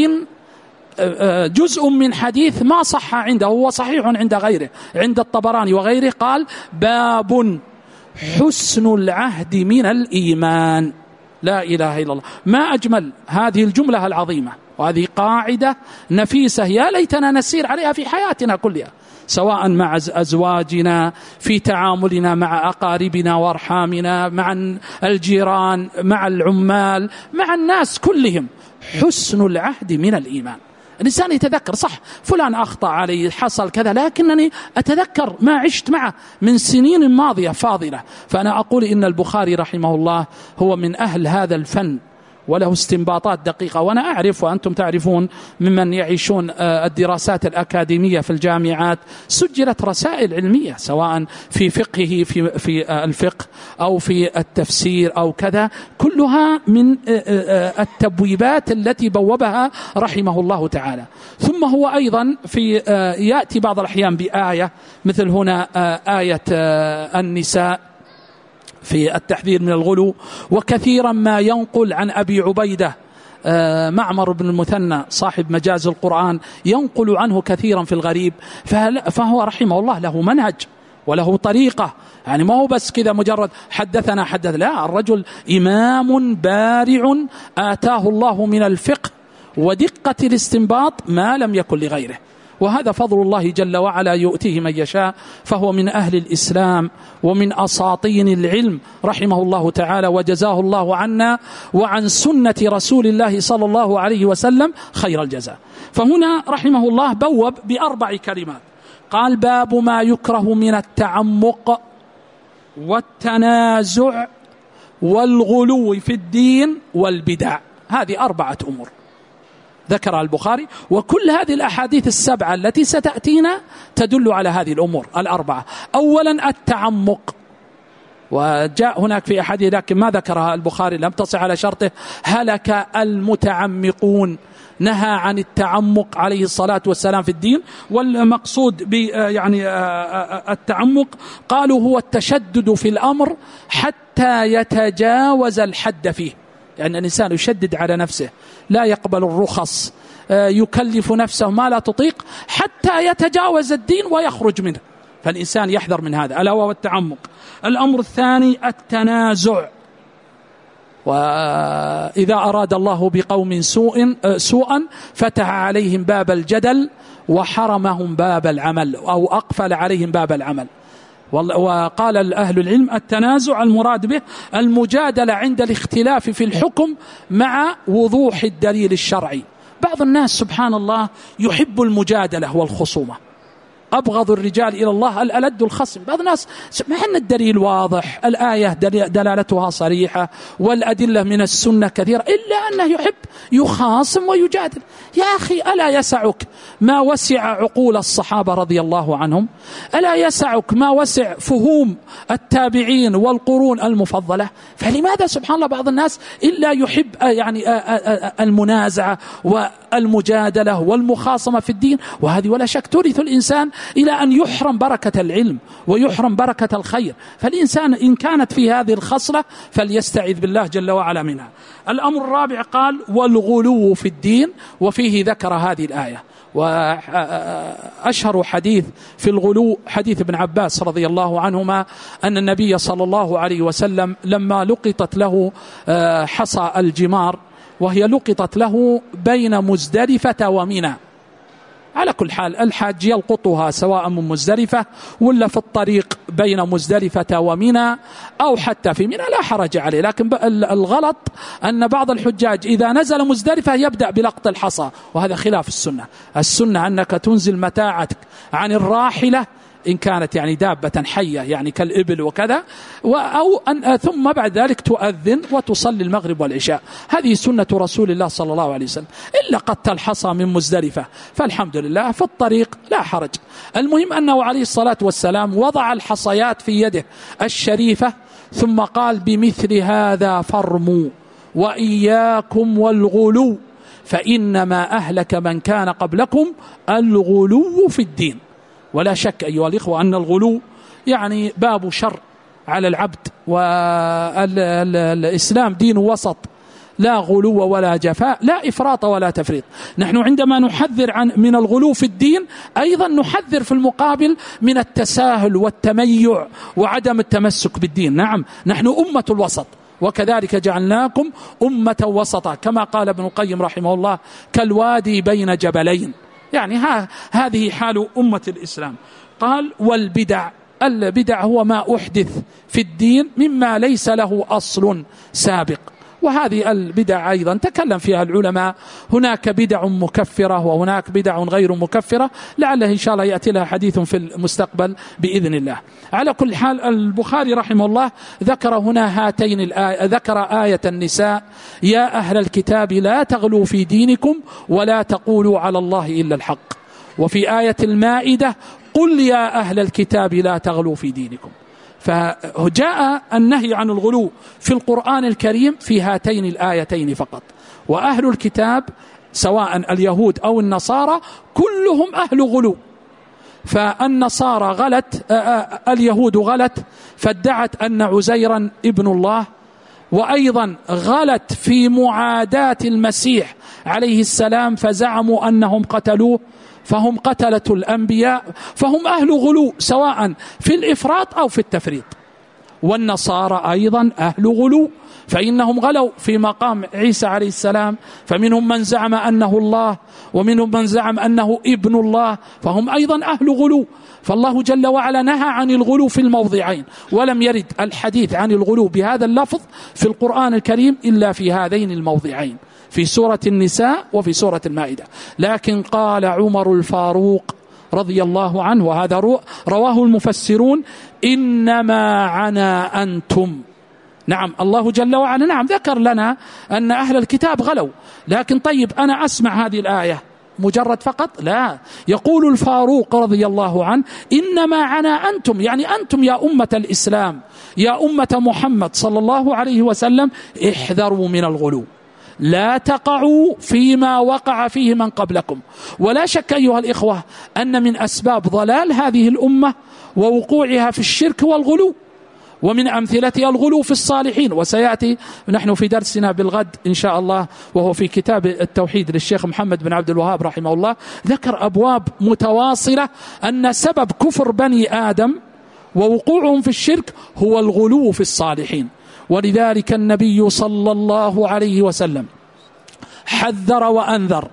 جزء من حديث ما صح عنده، هو صحيح عند غيره، عند الطبراني وغيره، قال باب حسن العهد من الإيمان. لا إله إلا الله، ما أجمل هذه الجملة العظيمة، وهذه قاعدة نفيسة يا ليتنا نسير عليها في حياتنا كلها، سواء مع أزواجنا، في تعاملنا مع أقاربنا وأرحامنا، مع الجيران، مع العمال، مع الناس كلهم. حسن العهد من الإيمان. الإنسان يتذكر صح فلان أخطأ علي حصل كذا، لكنني أتذكر ما عشت معه من سنين ماضية فاضلة. فأنا أقول إن البخاري رحمه الله هو من أهل هذا الفن وله استنباطات دقيقة. وأنا أعرف وأنتم تعرفون ممن يعيشون الدراسات الأكاديمية في الجامعات، سجلت رسائل علمية سواء في فقهه في الفقه أو في التفسير أو كذا، كلها من التبويبات التي بوبها رحمه الله تعالى. ثم هو أيضا يأتي بعض الأحيان بآية، مثل هنا آية النساء في التحذير من الغلو، وكثيرا ما ينقل عن أبي عبيدة معمر بن المثنى صاحب مجاز القرآن، ينقل عنه كثيرا في الغريب. فهو رحمه الله له منهج وله طريقة، يعني ما هو بس كذا مجرد حدثنا لا، الرجل إمام بارع آتاه الله من الفقه ودقة الاستنباط ما لم يكن لغيره، وهذا فضل الله جل وعلا يؤتيه من يشاء. فهو من أهل الإسلام ومن أساطين العلم رحمه الله تعالى، وجزاه الله عنا وعن سنة رسول الله صلى الله عليه وسلم خير الجزاء. فهنا رحمه الله بوب ب4 كلمات، قال: باب ما يكره من التعمق والتنازع والغلو في الدين والبدع. هذه 4 أمور ذكرها البخاري، وكل هذه الأحاديث ال7 التي ستأتينا تدل على هذه الأمور ال4. أولا التعمق، وجاء هناك في أحاديث لكن ما ذكرها البخاري، لم تصح على شرطه: هلك المتعمقون، نهى عن التعمق عليه الصلاة والسلام في الدين. والمقصود يعني التعمق قالوا هو التشدد في الأمر حتى يتجاوز الحد فيه، يعني الإنسان يشدد على نفسه، لا يقبل الرخص، يكلف نفسه ما لا تطيق حتى يتجاوز الدين ويخرج منه، فالإنسان يحذر من هذا، ألا وهو التعمق. الأمر الثاني التنازع، وإذا أراد الله بقوم سوءا فتح عليهم باب الجدل وحرمهم باب العمل، أو أقفل عليهم باب العمل. وقال أهل العلم: التنازع المراد به المجادلة عند الاختلاف في الحكم مع وضوح الدليل الشرعي. بعض الناس سبحان الله يحب المجادلة والخصومة، أبغض الرجال إلى الله الألد الخصم. بعض الناس مع أن الدليل واضح، الآية دلالتها صريحة، والأدلة من السنة كثيرة، إلا أنه يحب يخاصم ويجادل. يا أخي، ألا يسعك ما وسع عقول الصحابة رضي الله عنهم؟ ألا يسعك ما وسع فهوم التابعين والقرون المفضلة؟ فلماذا سبحان الله بعض الناس إلا يحب يعني المنازعة والمجادلة والمخاصمة في الدين؟ وهذه ولا شك تورث الإنسان إلى أن يحرم بركة العلم ويحرم بركة الخير. فالإنسان إن كانت في هذه الخصلة فليستعذ بالله جل وعلا منها. الأمر الرابع قال: والغلو في الدين، وفيه ذكر هذه الآية. وأشهر حديث في الغلو حديث ابن عباس رضي الله عنهما أن النبي صلى الله عليه وسلم لما لقطت له حصى الجمار، وهي لقطت له بين مزدلفة ومنى، على كل حال الحاج يلقطها سواء من مزدلفة ولا في الطريق بين مزدلفة ومنى أو حتى في منى لا حرج عليه، لكن الغلط أن بعض الحجاج إذا نزل مزدلفة يبدأ بلقط الحصى، وهذا خلاف السنة. السنة أنك تنزل متاعك عن الراحلة إن كانت يعني دابة حية يعني كالإبل وكذا، أو أن ثم بعد ذلك تؤذن وتصلي المغرب والعشاء. هذه سنة رسول الله صلى الله عليه وسلم. إلا قد الحصى من مزدلفة فالحمد لله في الطريق لا حرج. المهم أنه عليه الصلاة والسلام وضع الحصيات في يده الشريفة ثم قال: بمثل هذا فارموا وإياكم والغلو فإنما أهلك من كان قبلكم الغلو في الدين. ولا شك أيها الإخوة أن الغلو يعني باب شر على العبد، والإسلام دين وسط، لا غلو ولا جفاء، لا إفراط ولا تفريط. نحن عندما نحذر من الغلو في الدين أيضا نحذر في المقابل من التساهل والتميع وعدم التمسك بالدين. نعم، نحن أمة الوسط، وكذلك جعلناكم أمة وسطا، كما قال ابن القيم رحمه الله: كالوادي بين جبلين. يعني هذه حال أمة الإسلام. قال: والبدع، البدع هو ما أحدث في الدين مما ليس له أصل سابق. وهذه البدع أيضا تكلم فيها العلماء، هناك بدع مكفرة وهناك بدع غير مكفرة، لعله إن شاء الله يأتي لها حديث في المستقبل بإذن الله. على كل حال البخاري رحمه الله ذكر هنا هاتين الآية، ذكر آية النساء: يا أهل الكتاب لا تغلوا في دينكم ولا تقولوا على الله إلا الحق. وفي آية المائدة: قل يا أهل الكتاب لا تغلوا في دينكم. فجاء النهي عن الغلو في القرآن الكريم في هاتين الآيتين فقط. وأهل الكتاب سواء اليهود أو النصارى كلهم أهل غلو. فالنصارى غلت، اليهود غلت فادعت أن عزيرا ابن الله، وأيضا غلت في معاداة المسيح عليه السلام فزعموا أنهم قتلوه، فهم قتلة الأنبياء، فهم أهل غلو سواء في الإفراط أو في التفريط. والنصارى أيضا أهل غلو، فإنهم غلوا في مقام عيسى عليه السلام، فمنهم من زعم أنه الله ومنهم من زعم أنه ابن الله، فهم أيضا أهل غلو. فالله جل وعلا نهى عن الغلو في الموضعين، ولم يرد الحديث عن الغلو بهذا اللفظ في القرآن الكريم إلا في هذين الموضعين، في سورة النساء وفي سورة المائدة. لكن قال عمر الفاروق رضي الله عنه، وهذا رواه المفسرون: إنما عنا أنتم. نعم الله جل وعلا نعم ذكر لنا أن أهل الكتاب غلوا، لكن طيب أنا أسمع هذه الآية مجرد فقط؟ لا، يقول الفاروق رضي الله عنه: إنما عنا أنتم، يعني أنتم يا أمة الإسلام، يا أمة محمد صلى الله عليه وسلم، احذروا من الغلو، لا تقعوا فيما وقع فيه من قبلكم. ولا شك أيها الإخوة أن من أسباب ضلال هذه الأمة ووقوعها في الشرك والغلو، ومن أمثلتها الغلو في الصالحين. وسيأتي نحن في درسنا بالغد إن شاء الله، وهو في كتاب التوحيد للشيخ محمد بن عبد الوهاب رحمه الله، ذكر أبواب متواصلة أن سبب كفر بني آدم ووقوعهم في الشرك هو الغلو في الصالحين. ولذلك النبي صلى الله عليه وسلم حذر وأنذر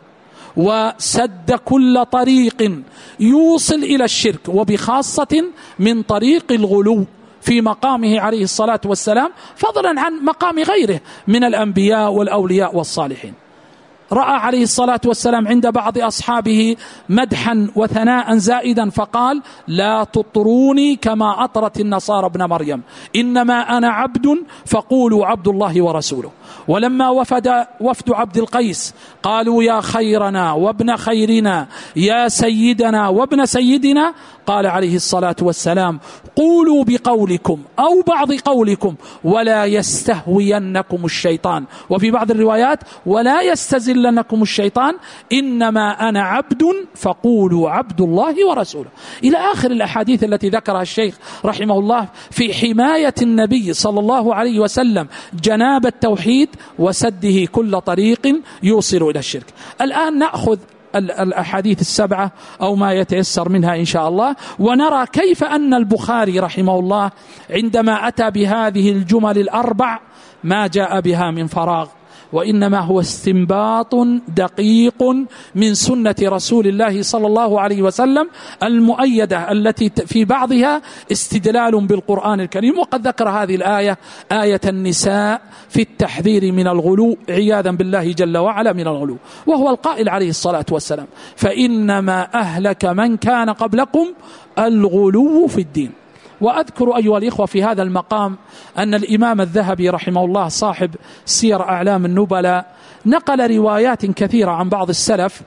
وسد كل طريق يوصل إلى الشرك، وبخاصة من طريق الغلو في مقامه عليه الصلاة والسلام، فضلا عن مقام غيره من الأنبياء والأولياء والصالحين. رأى عليه الصلاة والسلام عند بعض أصحابه مدحا وثناء زائدا فقال: لا تطروني كما أطرت النصارى ابن مريم، إنما أنا عبد فقولوا عبد الله ورسوله. ولما وفد عبد القيس قالوا: يا خيرنا وابن خيرنا، يا سيدنا وابن سيدنا، قال عليه الصلاة والسلام: قولوا بقولكم أو بعض قولكم ولا يستهوينكم الشيطان. وفي بعض الروايات: ولا يستزلنكم الشيطان، إنما أنا عبد فقولوا عبد الله ورسوله، إلى آخر الأحاديث التي ذكرها الشيخ رحمه الله في حماية النبي صلى الله عليه وسلم جناب التوحيد وسده كل طريق يوصل إلى الشرك. الآن نأخذ الأحاديث السبعة أو ما يتيسر منها إن شاء الله، ونرى كيف أن البخاري رحمه الله عندما أتى بهذه الجمل الأربع ما جاء بها من فراغ، وإنما هو استنباط دقيق من سنة رسول الله صلى الله عليه وسلم المؤيدة، التي في بعضها استدلال بالقرآن الكريم. وقد ذكر هذه الآية، آية النساء، في التحذير من الغلو عياذا بالله جل وعلا من الغلو، وهو القائل عليه الصلاة والسلام: فإنما أهلك من كان قبلكم الغلو في الدين. وأذكر أيها الإخوة في هذا المقام أن الإمام الذهبي رحمه الله صاحب سير أعلام النبلاء نقل روايات كثيرة عن بعض السلف،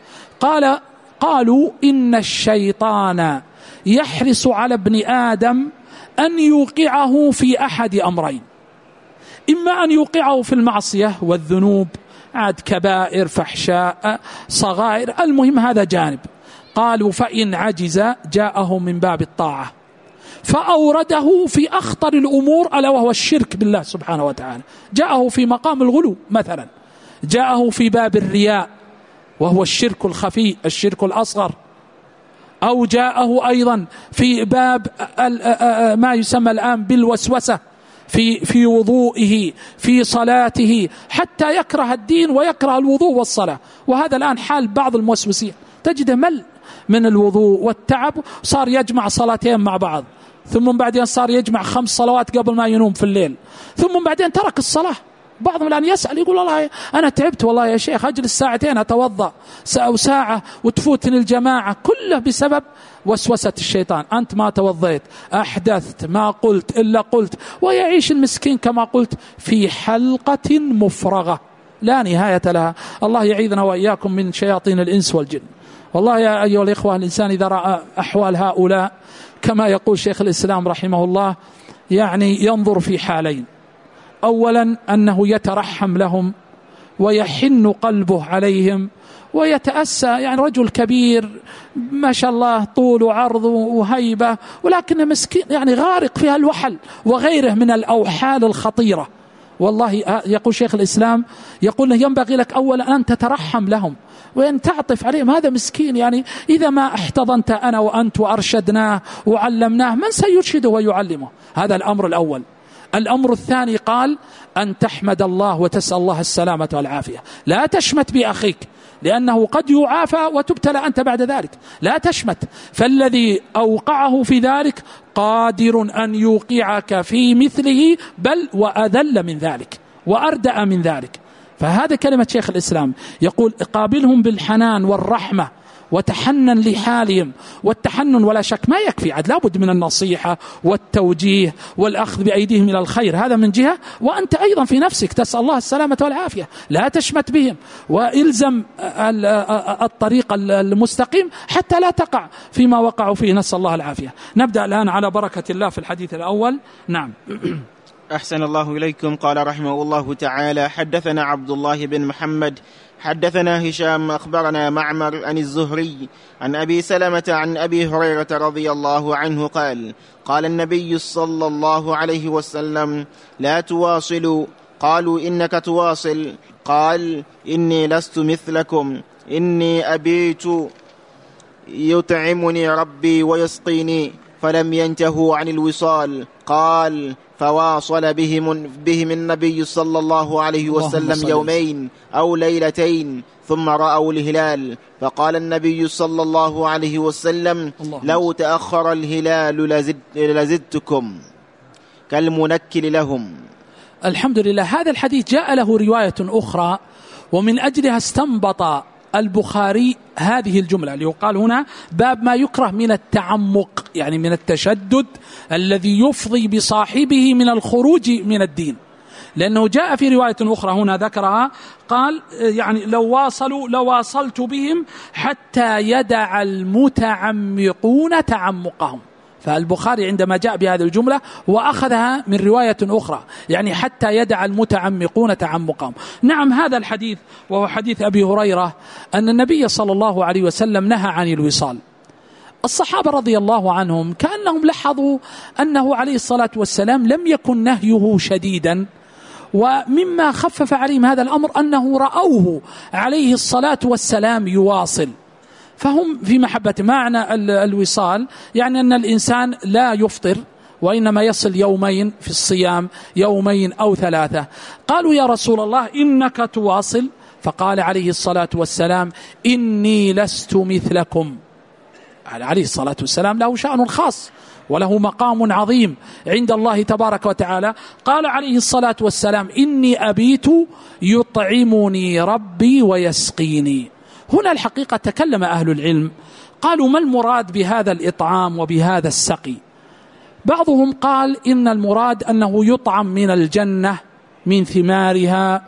قالوا إن الشيطان يحرص على ابن آدم أن يوقعه في أحد أمرين: إما أن يوقعه في المعصية والذنوب، عاد كبائر، فحشاء، صغائر، المهم هذا جانب. قالوا فإن عجز جاءه من باب الطاعة فأورده في أخطر الأمور، ألا وهو الشرك بالله سبحانه وتعالى. جاءه في مقام الغلو مثلا، جاءه في باب الرياء وهو الشرك الخفي، الشرك الأصغر، أو جاءه أيضا في باب ما يسمى الآن بالوسوسة في وضوئه، في صلاته، حتى يكره الدين ويكره الوضوء والصلاة. وهذا الآن حال بعض الموسوسين، تجده مل من الوضوء والتعب، صار يجمع صلاتين مع بعض، ثم بعدين صار يجمع 5 صلوات قبل ما ينوم في الليل، ثم بعدين ترك الصلاة بعضهم الآن يسأل يقول والله أنا تعبت والله يا شيخ، أجلس ساعتين أتوضأ أو ساعة وتفوتني الجماعة، كله بسبب وسوسة الشيطان. أنت ما توضيت، أحدثت، ما قلت إلا قلت، ويعيش المسكين كما قلت في حلقة مفرغة لا نهاية لها. الله يعيذنا وإياكم من شياطين الإنس والجن. والله يا أيها الإخوة، الإنسان إذا رأى أحوال هؤلاء كما يقول شيخ الإسلام رحمه الله، يعني ينظر في حالين: أولا أنه يترحم لهم ويحن قلبه عليهم ويتأسى، يعني رجل كبير ما شاء الله طول وعرض وهيبة، ولكن مسكين يعني غارق فيها الوحل وغيره من الأوحال الخطيرة. والله يقول شيخ الإسلام، يقول ينبغي لك أولا أن تترحم لهم وأن تعطف عليهم. هذا مسكين، يعني إذا ما احتضنت أنا وأنت وأرشدناه وعلمناه، من سيرشده ويعلمه؟ هذا الأمر الأول. الأمر الثاني قال أن تحمد الله وتسأل الله السلامة والعافية. لا تشمت بأخيك، لأنه قد يعافى وتبتلى أنت بعد ذلك. لا تشمت، فالذي أوقعه في ذلك قادر أن يوقعك في مثله، بل وأذل من ذلك وأردأ من ذلك. فهذا كلمة شيخ الإسلام، يقول قابلهم بالحنان والرحمة وتحنن لحالهم. والتحنن ولا شك ما يكفي، عاد لابد من النصيحة والتوجيه والأخذ بأيديهم إلى الخير، هذا من جهة، وأنت أيضا في نفسك تسأل الله السلامة والعافية. لا تشمت بهم، وإلزم الطريق المستقيم حتى لا تقع فيما وقعوا فيه، نسأل الله العافية. نبدأ الآن على بركة الله في الحديث الأول. نعم. أحسن الله إليكم. قال رحمه الله تعالى: حدثنا عبد الله بن محمد حدثنا هشام أخبرنا معمر عن الزهري عن أبي سلمة عن أبي هريرة رضي الله عنه قال: قال النبي صلى الله عليه وسلم: لا تواصلوا. قالوا: إنك تواصل. قال: إني لست مثلكم، إني أبيت يطعمني ربي ويسقيني. فلم ينتهوا عن الوصال. قال: فواصل بهم النبي صلى الله عليه وسلم يومين أو ليلتين، ثم رأوا الهلال. فقال النبي صلى الله عليه وسلم: لو تأخر الهلال لزدتكم كالمنكل لهم. الحمد لله. هذا الحديث جاء له رواية أخرى، ومن أجلها استنبط البخاري هذه الجملة اللي يقال هنا: باب ما يكره من التعمق، يعني من التشدد الذي يفضي بصاحبه من الخروج من الدين. لأنه جاء في رواية أخرى هنا ذكرها، قال يعني لو واصلوا لواصلت بهم حتى يدع المتعمقون تعمقهم. فالبخاري عندما جاء بهذه الجملة وأخذها من رواية أخرى، يعني حتى يدع المتعمقون تعمقهم. نعم، هذا الحديث وهو حديث أبي هريرة أن النبي صلى الله عليه وسلم نهى عن الوصال. الصحابة رضي الله عنهم كأنهم لاحظوا أنه عليه الصلاة والسلام لم يكن نهيه شديدا، ومما خفف عليهم هذا الأمر أنه رأوه عليه الصلاة والسلام يواصل، فهم في محبة. معنى الوصال يعني أن الإنسان لا يفطر، وإنما يصل يومين في الصيام، يومين أو ثلاثة. قالوا: يا رسول الله إنك تواصل. فقال عليه الصلاة والسلام: إني لست مثلكم. عليه الصلاة والسلام له شأن خاص وله مقام عظيم عند الله تبارك وتعالى. قال عليه الصلاة والسلام: إني أبيت يطعمني ربي ويسقيني. هنا الحقيقة تكلم أهل العلم، قالوا: ما المراد بهذا الإطعام وبهذا السقي؟ بعضهم قال إن المراد أنه يطعم من الجنة من ثمارها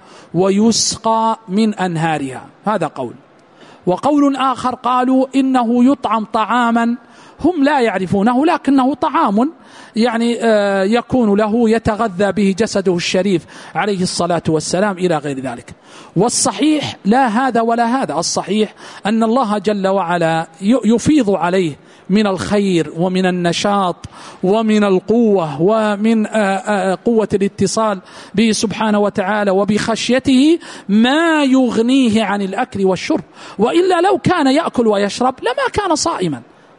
ويسقى من أنهارها، هذا قول. وقول آخر قالوا إنه يطعم طعاما هم لا يعرفونه، لكنه طعام يعني يكون له يتغذى به جسده الشريف عليه الصلاة والسلام إلى غير ذلك. والصحيح لا هذا ولا هذا، الصحيح أن الله جل وعلا يفيض عليه من الخير ومن النشاط ومن القوة ومن قوة الاتصال به سبحانه وتعالى وبخشيته ما يغنيه عن الأكل والشرب، وإلا لو كان يأكل ويشرب لما كان صائما.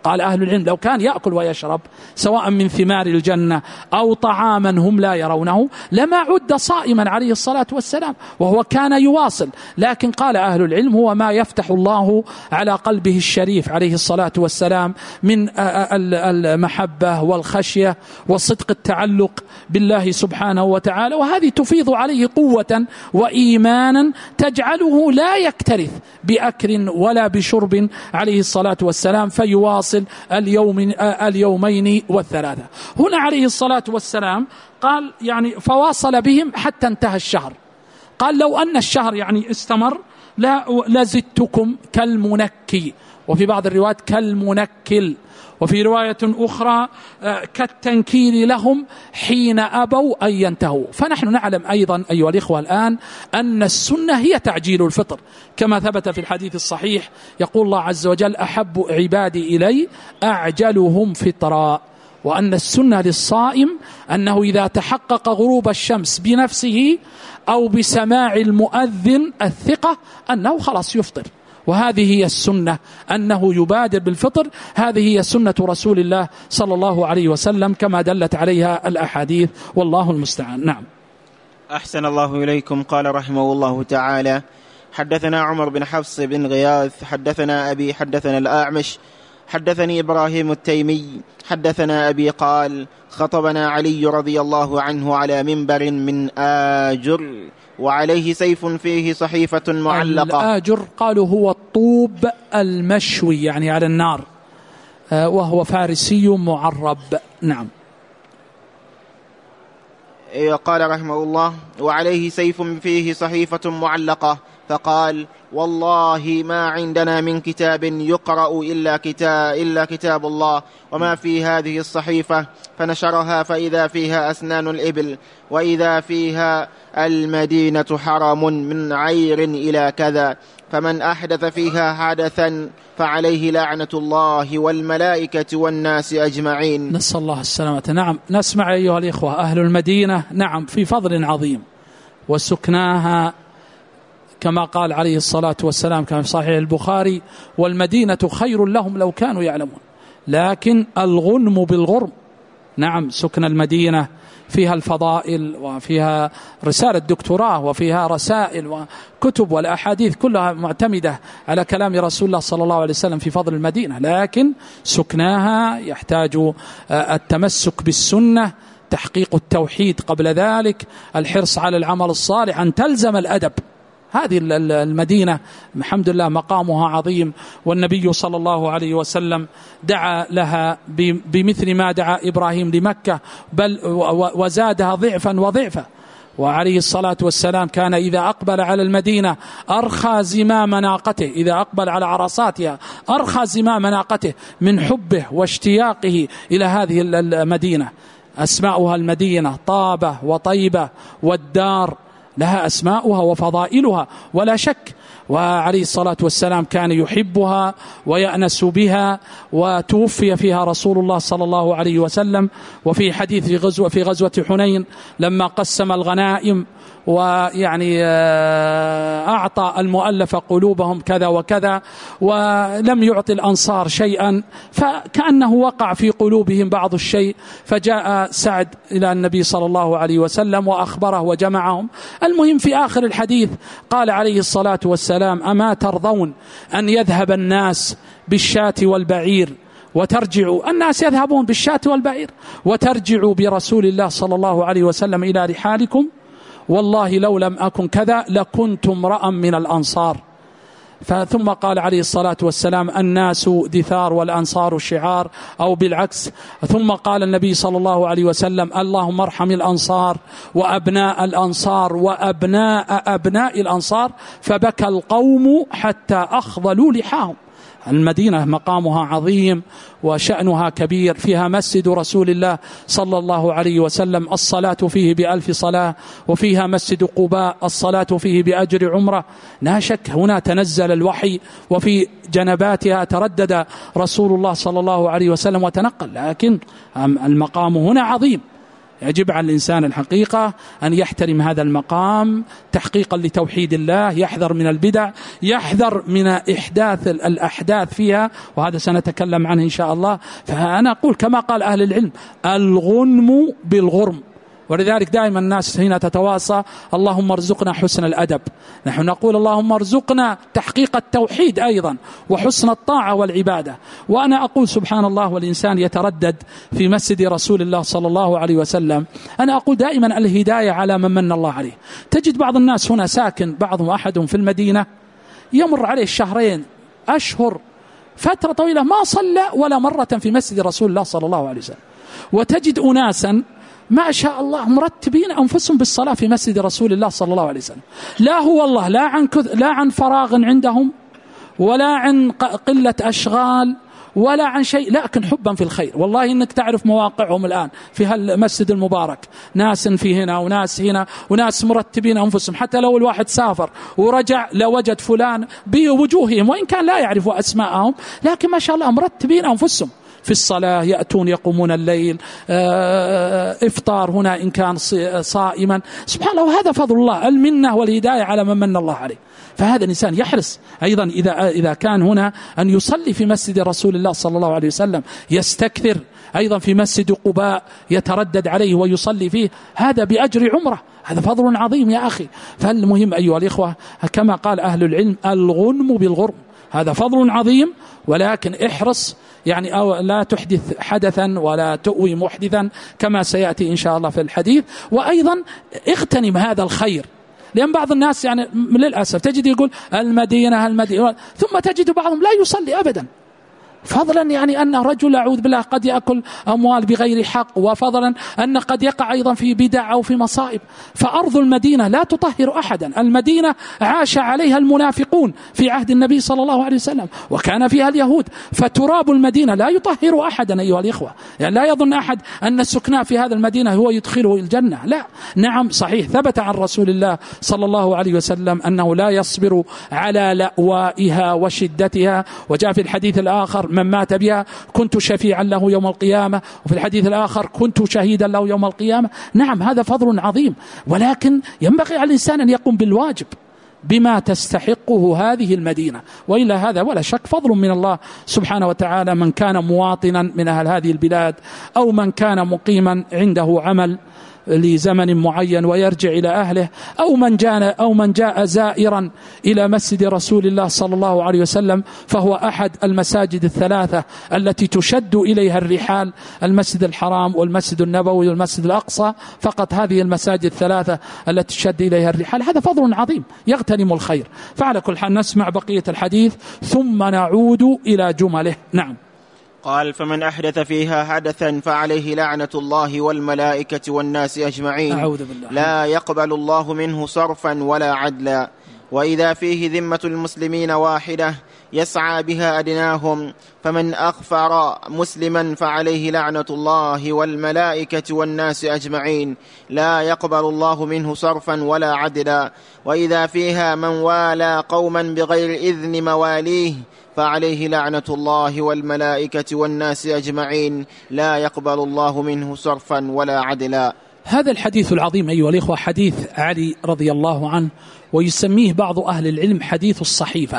قال أهل العلم لو كان يأكل ويشرب سواء من ثمار الجنة أو طعاما هم لا يرونه لما عد صائما عليه الصلاة والسلام، وهو كان يواصل. لكن قال أهل العلم هو ما يفتح الله على قلبه الشريف عليه الصلاة والسلام من المحبة والخشية وصدق التعلق بالله سبحانه وتعالى، وهذه تفيض عليه قوة وإيمانا تجعله لا يكترث بأكل ولا بشرب عليه الصلاة والسلام، فيواصل اليومين والثلاثة. هنا عليه الصلاة والسلام قال يعني فواصل بهم حتى انتهى الشهر. قال لو أن الشهر يعني استمر لزدتكم كالمنكي، وفي بعض الروايات كالمنكل، وفي رواية أخرى كالتنكيل لهم حين أبوا أن ينتهوا. فنحن نعلم أيضا أيها الإخوة الآن أن السنة هي تعجيل الفطر، كما ثبت في الحديث الصحيح يقول الله عز وجل أحب عبادي إلي أعجلهم فطرا، وأن السنة للصائم أنه إذا تحقق غروب الشمس بنفسه أو بسماع المؤذن الثقة أنه خلاص يفطر، وهذه هي السنة أنه يبادر بالفطر. هذه هي سنة رسول الله صلى الله عليه وسلم كما دلت عليها الأحاديث، والله المستعان. نعم. أحسن الله إليكم. قال رحمه الله تعالى: حدثنا عمر بن حفص بن غياث حدثنا أبي حدثنا الأعمش حدثني إبراهيم التيمي حدثنا أبي قال: خطبنا علي رضي الله عنه على منبر من آجر وعليه سيف فيه صحيفة معلقة. الآجر قالوا هو الطوب المشوي يعني على النار، وهو فارسي معرب. نعم. قال رحمه الله: وعليه سيف فيه صحيفة معلقة، فقال: والله ما عندنا من كتاب يقرأ إلا كتاب الله وما في هذه الصحيفة. فنشرها فإذا فيها أسنان الإبل، وإذا فيها المدينة حرم من عير إلى كذا، فمن أحدث فيها حدثا فعليه لعنة الله والملائكة والناس أجمعين. نسأل الله السلامة. نعم. نسمع أيها الإخوة أهل المدينة نعم في فضل عظيم، وسكناها كما قال عليه الصلاة والسلام كما في صحيح البخاري: والمدينة خير لهم لو كانوا يعلمون. لكن الغنم بالغرم. نعم. سكن المدينة فيها الفضائل، وفيها رسالة دكتوراه، وفيها رسائل وكتب والأحاديث كلها معتمدة على كلام رسول الله صلى الله عليه وسلم في فضل المدينة. لكن سكناها يحتاج التمسك بالسنة، تحقيق التوحيد قبل ذلك، الحرص على العمل الصالح، أن تلزم الأدب. هذه المدينة الحمد لله مقامها عظيم، والنبي صلى الله عليه وسلم دعا لها بمثل ما دعا إبراهيم لمكة، بل وزادها ضعفا وضعفا. وعليه الصلاة والسلام كان إذا أقبل على المدينة أرخى زمام ناقته، إذا أقبل على عرصاتها أرخى زمام ناقته من حبه واشتياقه إلى هذه المدينة. أسماؤها المدينة طابة وطيبة والدار، لها أسماؤها وفضائلها ولا شك. وعليه الصلاة والسلام كان يحبها ويأنس بها، وتوفي فيها رسول الله صلى الله عليه وسلم. وفي حديث في غزوة حنين لما قسم الغنائم ويعني أعطى المؤلف قلوبهم كذا وكذا، ولم يعطي الأنصار شيئا، فكأنه وقع في قلوبهم بعض الشيء، فجاء سعد إلى النبي صلى الله عليه وسلم وأخبره وجمعهم. المهم في آخر الحديث قال عليه الصلاة والسلام: أما ترضون أن يذهب الناس بالشاة والبعير وترجعوا، الناس يذهبون بالشاة والبعير وترجعوا برسول الله صلى الله عليه وسلم إلى رحالكم؟ والله لو لم أكن كذا لكنت امرأ من الأنصار. ثم قال عليه الصلاة والسلام: الناس دثار والأنصار شعار، أو بالعكس. ثم قال النبي صلى الله عليه وسلم: اللهم ارحم الأنصار وأبناء الأنصار وأبناء أبناء الأنصار، فبكى القوم حتى أخضلوا لحاهم. المدينة مقامها عظيم وشأنها كبير، فيها مسجد رسول الله صلى الله عليه وسلم الصلاة فيه ب1000 صلاة، وفيها مسجد قباء الصلاة فيه بأجر عمرة. لا شك هنا تنزل الوحي، وفي جنباتها تردد رسول الله صلى الله عليه وسلم وتنقل، لكن المقام هنا عظيم. يجب على الإنسان الحقيقة أن يحترم هذا المقام تحقيقا لتوحيد الله، يحذر من البدع، يحذر من إحداث الأحداث فيها، وهذا سنتكلم عنه إن شاء الله. فأنا أقول كما قال أهل العلم: الغنم بالغرم. ولذلك دائما الناس هنا تتواصى: اللهم ارزقنا حسن الأدب. نحن نقول: اللهم ارزقنا تحقيق التوحيد أيضا وحسن الطاعة والعبادة. وأنا أقول سبحان الله، والإنسان يتردد في مسجد رسول الله صلى الله عليه وسلم. أنا أقول دائما الهداية على من من الله عليه. تجد بعض الناس هنا ساكن بعضهم أحدهم في المدينة، يمر عليه شهرين أشهر فترة طويلة ما صلى ولا مرة في مسجد رسول الله صلى الله عليه وسلم، وتجد أناسا ما شاء الله مرتبين أنفسهم بالصلاة في مسجد رسول الله صلى الله عليه وسلم. لا هو الله لا عن فراغ عندهم، ولا عن قلة أشغال، ولا عن شيء، لكن حبا في الخير. والله إنك تعرف مواقعهم الآن في هالمسجد المبارك، ناس في هنا وناس هنا، وناس مرتبين أنفسهم. حتى لو الواحد سافر ورجع لوجد فلان بوجوههم، وإن كان لا يعرف أسماءهم، لكن ما شاء الله مرتبين أنفسهم في الصلاة، يأتون يقومون الليل، إفطار هنا إن كان صائما. سبحان الله، وهذا فضل الله، المنة والهداية على من من الله عليه. فهذا الإنسان يحرص أيضا إذا كان هنا أن يصلي في مسجد رسول الله صلى الله عليه وسلم، يستكثر أيضا في مسجد قباء يتردد عليه ويصلي فيه، هذا بأجر عمره، هذا فضل عظيم يا أخي. فالمهم أيها الإخوة كما قال أهل العلم: الغنم بالغرم، هذا فضل عظيم، ولكن احرص يعني أو لا تحدث حدثا ولا تؤوي محدثا كما سيأتي إن شاء الله في الحديث. وأيضا اغتنم هذا الخير، لأن بعض الناس يعني للأسف تجد يقول المدينة، ثم تجد بعضهم لا يصلي أبدا، فضلا يعني أن رجل أعوذ بالله قد يأكل أموال بغير حق، وفضلا أن قد يقع أيضا في بدع أو في مصائب. فأرض المدينة لا تطهر أحدا، المدينة عاش عليها المنافقون في عهد النبي صلى الله عليه وسلم، وكان فيها اليهود، فتراب المدينة لا يطهر أحدا أيها الإخوة. يعني لا يظن أحد أن السكناء في هذا المدينة هو يدخله الجنة، لا. نعم صحيح، ثبت عن رسول الله صلى الله عليه وسلم أنه لا يصبر على لأوائها وشدتها، وجاء في الحديث الآخر: من مات بها كنت شفيعا له يوم القيامة، وفي الحديث الآخر: كنت شهيدا له يوم القيامة. نعم هذا فضل عظيم، ولكن ينبغي على الإنسان أن يقوم بالواجب بما تستحقه هذه المدينة، وإلا هذا ولا شك فضل من الله سبحانه وتعالى. من كان مواطنا من أهل هذه البلاد، أو من كان مقيما عنده عمل لزمن معين ويرجع إلى أهله، أو من جاء زائرا إلى مسجد رسول الله صلى الله عليه وسلم، فهو أحد المساجد الثلاثة التي تشد إليها الرحال: المسجد الحرام والمسجد النبوي والمسجد الأقصى. فقط هذه المساجد الثلاثة التي تشد إليها الرحال، هذا فضل عظيم يغتنم الخير. فعلى كل حال نسمع بقية الحديث ثم نعود إلى جمله. نعم. قال: فمن أحدث فيها حدثا فعليه لعنة الله والملائكة والناس أجمعين، أعوذ بالله. لا يقبل الله منه صرفا ولا عدلا. وإذا فيه ذمة المسلمين واحدة يسعى بها أدناهم، فمن أغفر مسلما فعليه لعنة الله والملائكة والناس أجمعين، لا يقبل الله منه صرفا ولا عدلا. وإذا فيها من والى قوما بغير إذن مواليه فعليه لعنة الله والملائكة والناس أجمعين، لا يقبل الله منه صرفا ولا عدلا. هذا الحديث العظيم أيها الإخوة حديث علي رضي الله عنه، ويسميه بعض أهل العلم حديث الصحيفة.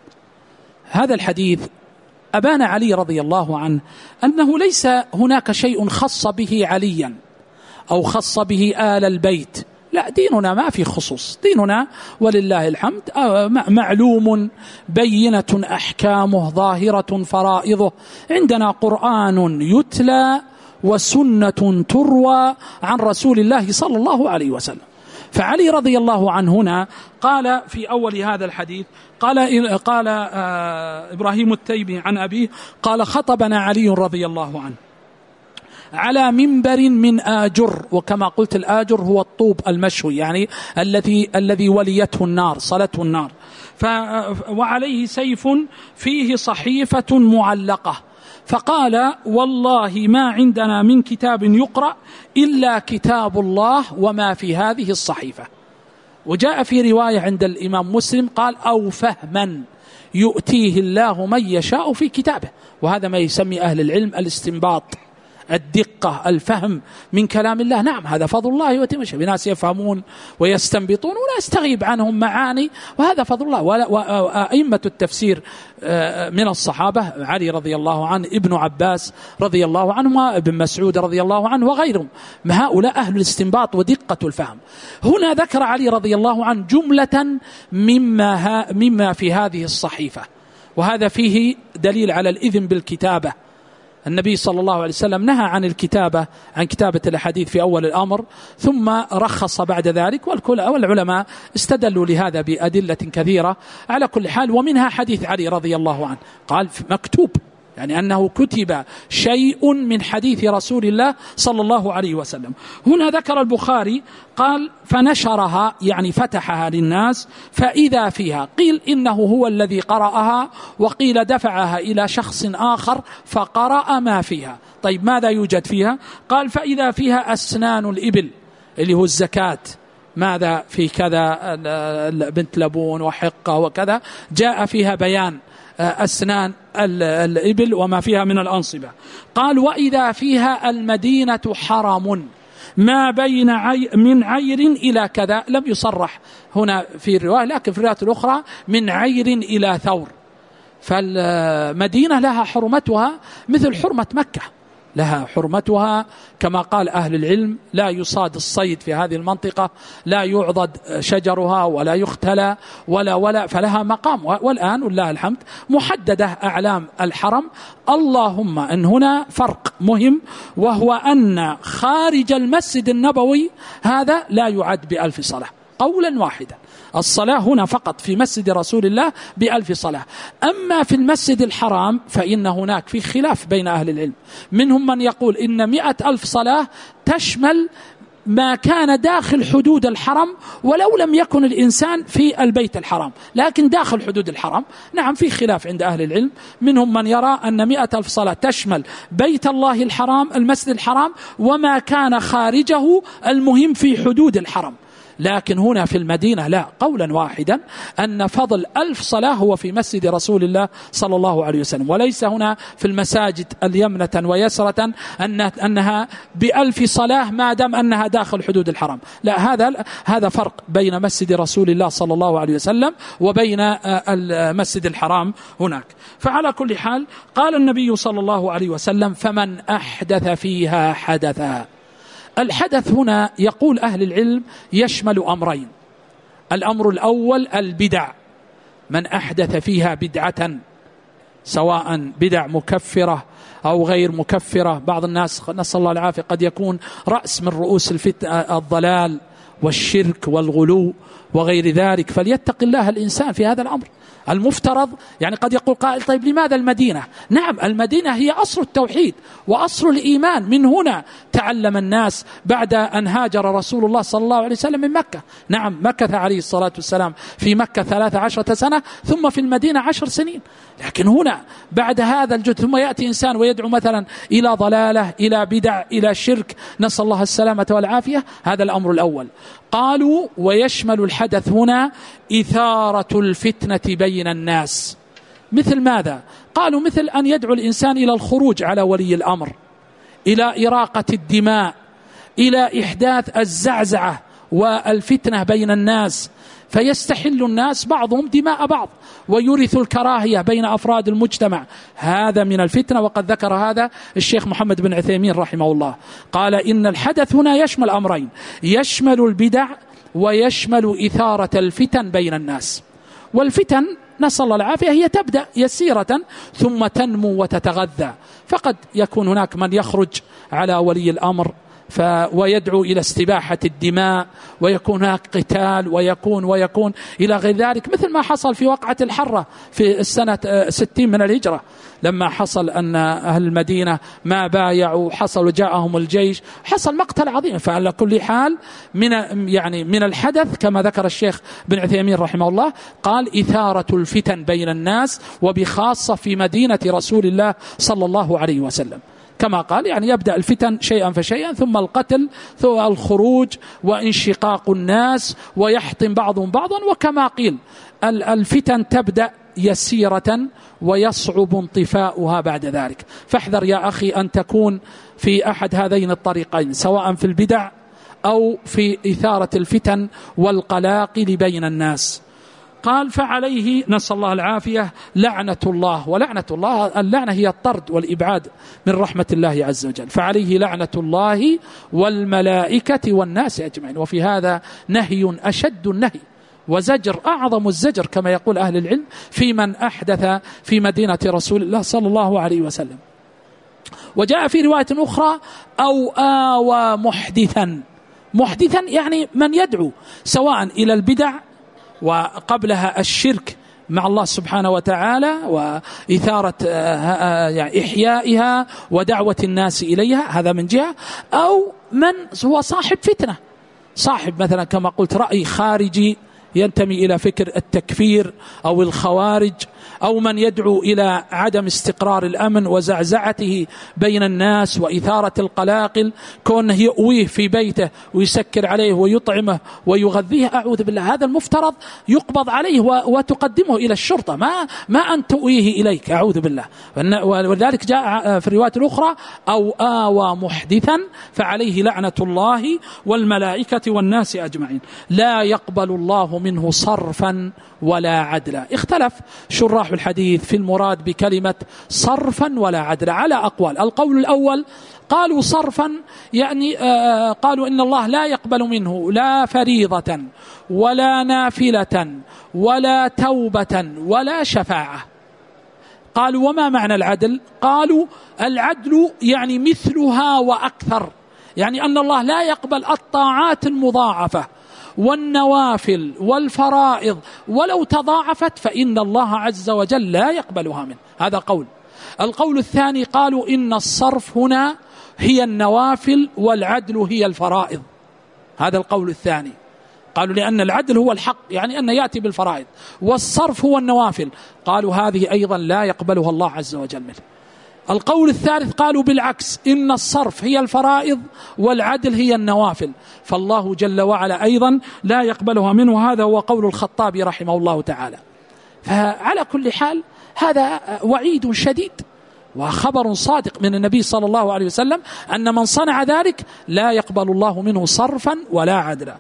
هذا الحديث أبان علي رضي الله عنه أنه ليس هناك شيء خص به عليا أو خص به آل البيت، لا، ديننا ما في خصوص، ديننا ولله الحمد معلوم بينة أحكامه ظاهرة فرائضه. عندنا قرآن يتلى وسنة تروى عن رسول الله صلى الله عليه وسلم. فعلي رضي الله عنه هنا قال في أول هذا الحديث، قال إبراهيم التيمي عن أبيه قال: خطبنا علي رضي الله عنه على منبر من آجر. وكما قلت الآجر هو الطوب المشوي، يعني الذي وليته النار، صلته النار. وعليه سيف فيه صحيفة معلقة، فقال: والله ما عندنا من كتاب يقرأ إلا كتاب الله وما في هذه الصحيفة. وجاء في رواية عند الإمام مسلم قال: أو فهما يؤتيه الله من يشاء في كتابه. وهذا ما يسمي أهل العلم الاستنباط، الدقة، الفهم من كلام الله. نعم هذا فضل الله يؤتيه بناس يفهمون ويستنبطون وناس تغيب عنهم معاني، وهذا فضل الله. وأئمة التفسير من الصحابة علي رضي الله عنه، ابن عباس رضي الله عنه، ابن مسعود رضي الله عنه وغيرهم، هؤلاء أهل الاستنباط ودقة الفهم. هنا ذكر علي رضي الله عنه جملة مما في هذه الصحيفة، وهذا فيه دليل على الإذن بالكتابة. النبي صلى الله عليه وسلم نهى عن الكتابة، عن كتابة الأحاديث في أول الأمر، ثم رخص بعد ذلك، والعلماء استدلوا لهذا بأدلة كثيرة. على كل حال، ومنها حديث علي رضي الله عنه قال مكتوب، يعني أنه كتب شيء من حديث رسول الله صلى الله عليه وسلم. هنا ذكر البخاري قال فنشرها، يعني فتحها للناس، فإذا فيها، قيل إنه هو الذي قرأها، وقيل دفعها إلى شخص آخر فقرأ ما فيها. طيب ماذا يوجد فيها؟ قال فإذا فيها أسنان الإبل اللي هو الزكاة، ماذا في كذا بنت لبون وحقة وكذا، جاء فيها بيان أسنان الإبل وما فيها من الأنصبة. قال وإذا فيها المدينة حرم ما بين من عير إلى كذا، لم يصرح هنا في الرواية، لكن في الرواية الأخرى من عير إلى ثور. فالمدينة لها حرمتها مثل حرمة مكة، لها حرمتها كما قال أهل العلم، لا يصاد الصيد في هذه المنطقة، لا يعضد شجرها ولا يختلى ولا فلها مقام. والآن والله الحمد محددة أعلام الحرم. اللهم أن هنا فرق مهم، وهو أن خارج المسجد النبوي هذا لا يعد ب1000 صلاة قولا واحدا. الصلاة هنا فقط في مسجد رسول الله ب1000 صلاة. أما في المسجد الحرام فإن هناك في خلاف بين أهل العلم، منهم من يقول إن 100,000 صلاة تشمل ما كان داخل حدود الحرم ولو لم يكن الإنسان في البيت الحرام، لكن داخل حدود الحرم. نعم في خلاف عند أهل العلم، منهم من يرى أن 100,000 صلاة تشمل بيت الله الحرام، المسجد الحرام، وما كان خارجه، المهم في حدود الحرم. لكن هنا في المدينة لا، قولا واحدا أن فضل 1000 صلاة هو في مسجد رسول الله صلى الله عليه وسلم، وليس هنا في المساجد اليمنة ويسرة أنها ب1000 صلاة ما دام أنها داخل حدود الحرم. لا، هذا فرق بين مسجد رسول الله صلى الله عليه وسلم وبين المسجد الحرام هناك. فعلى كل حال قال النبي صلى الله عليه وسلم فمن أحدث فيها حدثا. الحدث هنا يقول أهل العلم يشمل أمرين. الأمر الأول البدع، من أحدث فيها بدعة، سواء بدع مكفرة أو غير مكفرة. بعض الناس نسأل الله العافية قد يكون رأس من رؤوس الضلال والشرك والغلو وغير ذلك، فليتق الله الإنسان في هذا الأمر. المفترض يعني قد يقول قائل طيب لماذا المدينة؟ نعم المدينة هي أصل التوحيد وأصل الإيمان، من هنا تعلم الناس بعد أن هاجر رسول الله صلى الله عليه وسلم من مكة. نعم مكث عليه الصلاة والسلام في مكة 13 سنة، ثم في المدينة 10 سنين. لكن هنا بعد هذا الجد ثم يأتي إنسان ويدعو مثلا إلى ضلالة، إلى بدع، إلى شرك، نسأل الله السلامة والعافية. هذا الأمر الأول. قالوا ويشمل الحدث هنا إثارة الفتنة بين الناس. مثل ماذا؟ قالوا مثل أن يدعو الإنسان إلى الخروج على ولي الأمر، إلى إراقة الدماء، إلى إحداث الزعزعة والفتنة بين الناس، فيستحل الناس بعضهم دماء بعض ويورث الكراهية بين أفراد المجتمع. هذا من الفتنة، وقد ذكر هذا الشيخ محمد بن عثيمين رحمه الله. قال إن الحدث هنا يشمل أمرين، يشمل البدع ويشمل إثارة الفتن بين الناس. والفتن نسأل الله العافية هي تبدأ يسيرة ثم تنمو وتتغذى، فقد يكون هناك من يخرج على ولي الأمر ويدعو إلى استباحة الدماء، ويكون هناك قتال ويكون إلى غير ذلك، مثل ما حصل في وقعة الحرة في السنة 60 من الهجرة، لما حصل أن أهل المدينة ما بايعوا، حصل وجاءهم الجيش، حصل مقتل عظيم. فعلى كل حال من الحدث كما ذكر الشيخ بن عثيمين رحمه الله، قال إثارة الفتن بين الناس، وبخاصة في مدينة رسول الله صلى الله عليه وسلم. كما قال يعني يبدأ الفتن شيئا فشيئا، ثم القتل، ثم الخروج وانشقاق الناس ويحطم بعضهم بعضا. وكما قيل الفتن تبدأ يسيرة ويصعب انطفاؤها بعد ذلك. فاحذر يا أخي أن تكون في أحد هذين الطريقين، سواء في البدع أو في إثارة الفتن والقلاقل بين الناس. قال فعليه نسأل الله العافية لعنة الله. ولعنة الله، اللعنة هي الطرد والإبعاد من رحمة الله عز وجل. فعليه لعنة الله والملائكة والناس أجمعين. وفي هذا نهي أشد النهي وزجر أعظم الزجر كما يقول أهل العلم في من أحدث في مدينة رسول الله صلى الله عليه وسلم. وجاء في رواية أخرى أو آوى محدثا. محدثا يعني من يدعو سواء إلى البدع وقبلها الشرك مع الله سبحانه وتعالى وإثارة إحيائها ودعوة الناس إليها، هذا من جهة، أو من هو صاحب فتنة، صاحب مثلا كما قلت رأي خارجي ينتمي إلى فكر التكفير أو الخوارج، أو من يدعو إلى عدم استقرار الأمن وزعزعته بين الناس وإثارة القلاقل، كونه يؤويه في بيته ويسكر عليه ويطعمه ويغذيه. أعوذ بالله، هذا المفترض يقبض عليه وتقدمه إلى الشرطة، ما أن تؤويه إليك، أعوذ بالله. ولذلك جاء في الرواية الأخرى أو آوى محدثا فعليه لعنة الله والملائكة والناس أجمعين لا يقبل الله منه صرفا ولا عدلا. اختلف شراح الحديث في المراد بكلمة صرفا ولا عدلا على أقوال. القول الأول قالوا صرفا يعني قالوا إن الله لا يقبل منه لا فريضة ولا نافلة ولا توبة ولا شفاعة. قالوا وما معنى العدل؟ قالوا العدل يعني مثلها وأكثر، يعني أن الله لا يقبل الطاعات المضاعفة والنوافل والفرائض ولو تضاعفت فإن الله عز وجل لا يقبلها منه. هذا قول. القول الثاني قالوا إن الصرف هنا هي النوافل والعدل هي الفرائض. هذا القول الثاني. قالوا لأن العدل هو الحق، يعني أن يأتي بالفرائض، والصرف هو النوافل. قالوا هذه أيضا لا يقبلها الله عز وجل منه. القول الثالث قالوا بالعكس، إن الصرف هي الفرائض والعدل هي النوافل، فالله جل وعلا أيضا لا يقبلها منه. هذا هو قول الخطابي رحمه الله تعالى. فعلى كل حال هذا وعيد شديد وخبر صادق من النبي صلى الله عليه وسلم أن من صنع ذلك لا يقبل الله منه صرفا ولا عدلا.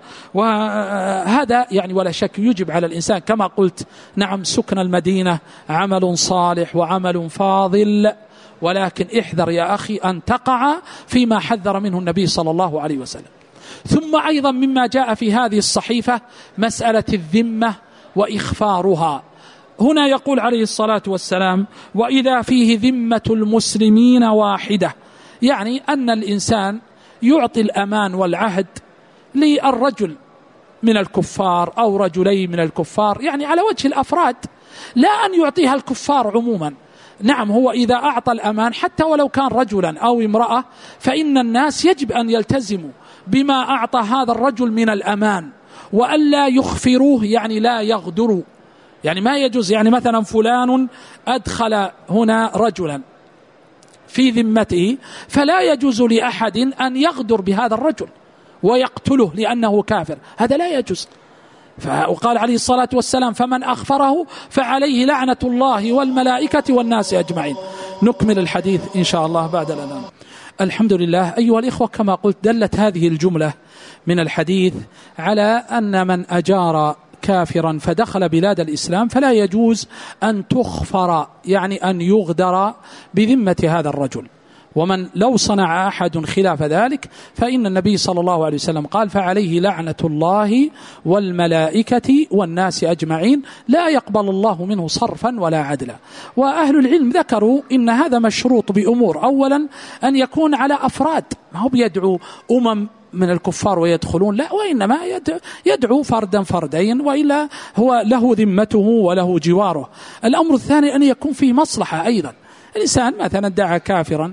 وهذا يعني ولا شك يجب على الإنسان كما قلت، نعم سكن المدينة عمل صالح وعمل فاضل، ولكن احذر يا أخي أن تقع فيما حذر منه النبي صلى الله عليه وسلم. ثم أيضا مما جاء في هذه الصحيفة مسألة الذمة وإخفارها. هنا يقول عليه الصلاة والسلام وإذا فيه ذمة المسلمين واحدة، يعني أن الإنسان يعطي الأمان والعهد للرجل من الكفار أو رجلين من الكفار، يعني على وجه الأفراد، لا أن يعطيها الكفار عموما. نعم هو إذا أعطى الأمان حتى ولو كان رجلا أو امرأة فإن الناس يجب أن يلتزموا بما أعطى هذا الرجل من الأمان وألا يخفروه، يعني لا يغدروا. يعني ما يجوز، يعني مثلا فلان أدخل هنا رجلا في ذمته فلا يجوز لأحد أن يغدر بهذا الرجل ويقتله لأنه كافر، هذا لا يجوز. وقال عليه الصلاة والسلام فمن أخفره فعليه لعنة الله والملائكة والناس أجمعين. نكمل الحديث إن شاء الله بعد الأذان. الحمد لله. أيها الإخوة، كما قلت دلت هذه الجملة من الحديث على أن من أجار كافرا فدخل بلاد الإسلام فلا يجوز أن تخفر، يعني أن يغدر بذمة هذا الرجل. ومن لو صنع أحد خلاف ذلك فإن النبي صلى الله عليه وسلم قال فعليه لعنة الله والملائكة والناس أجمعين لا يقبل الله منه صرفا ولا عدلا. وأهل العلم ذكروا إن هذا مشروط بأمور. أولا أن يكون على أفراد، ما هو بيدعو من الكفار ويدخلون، لا، وإنما يدعو فردا فردين، وإلا هو له ذمته وله جواره. الأمر الثاني أن يكون فيه مصلحة أيضا، الإنسان مثلا ادعى كافرا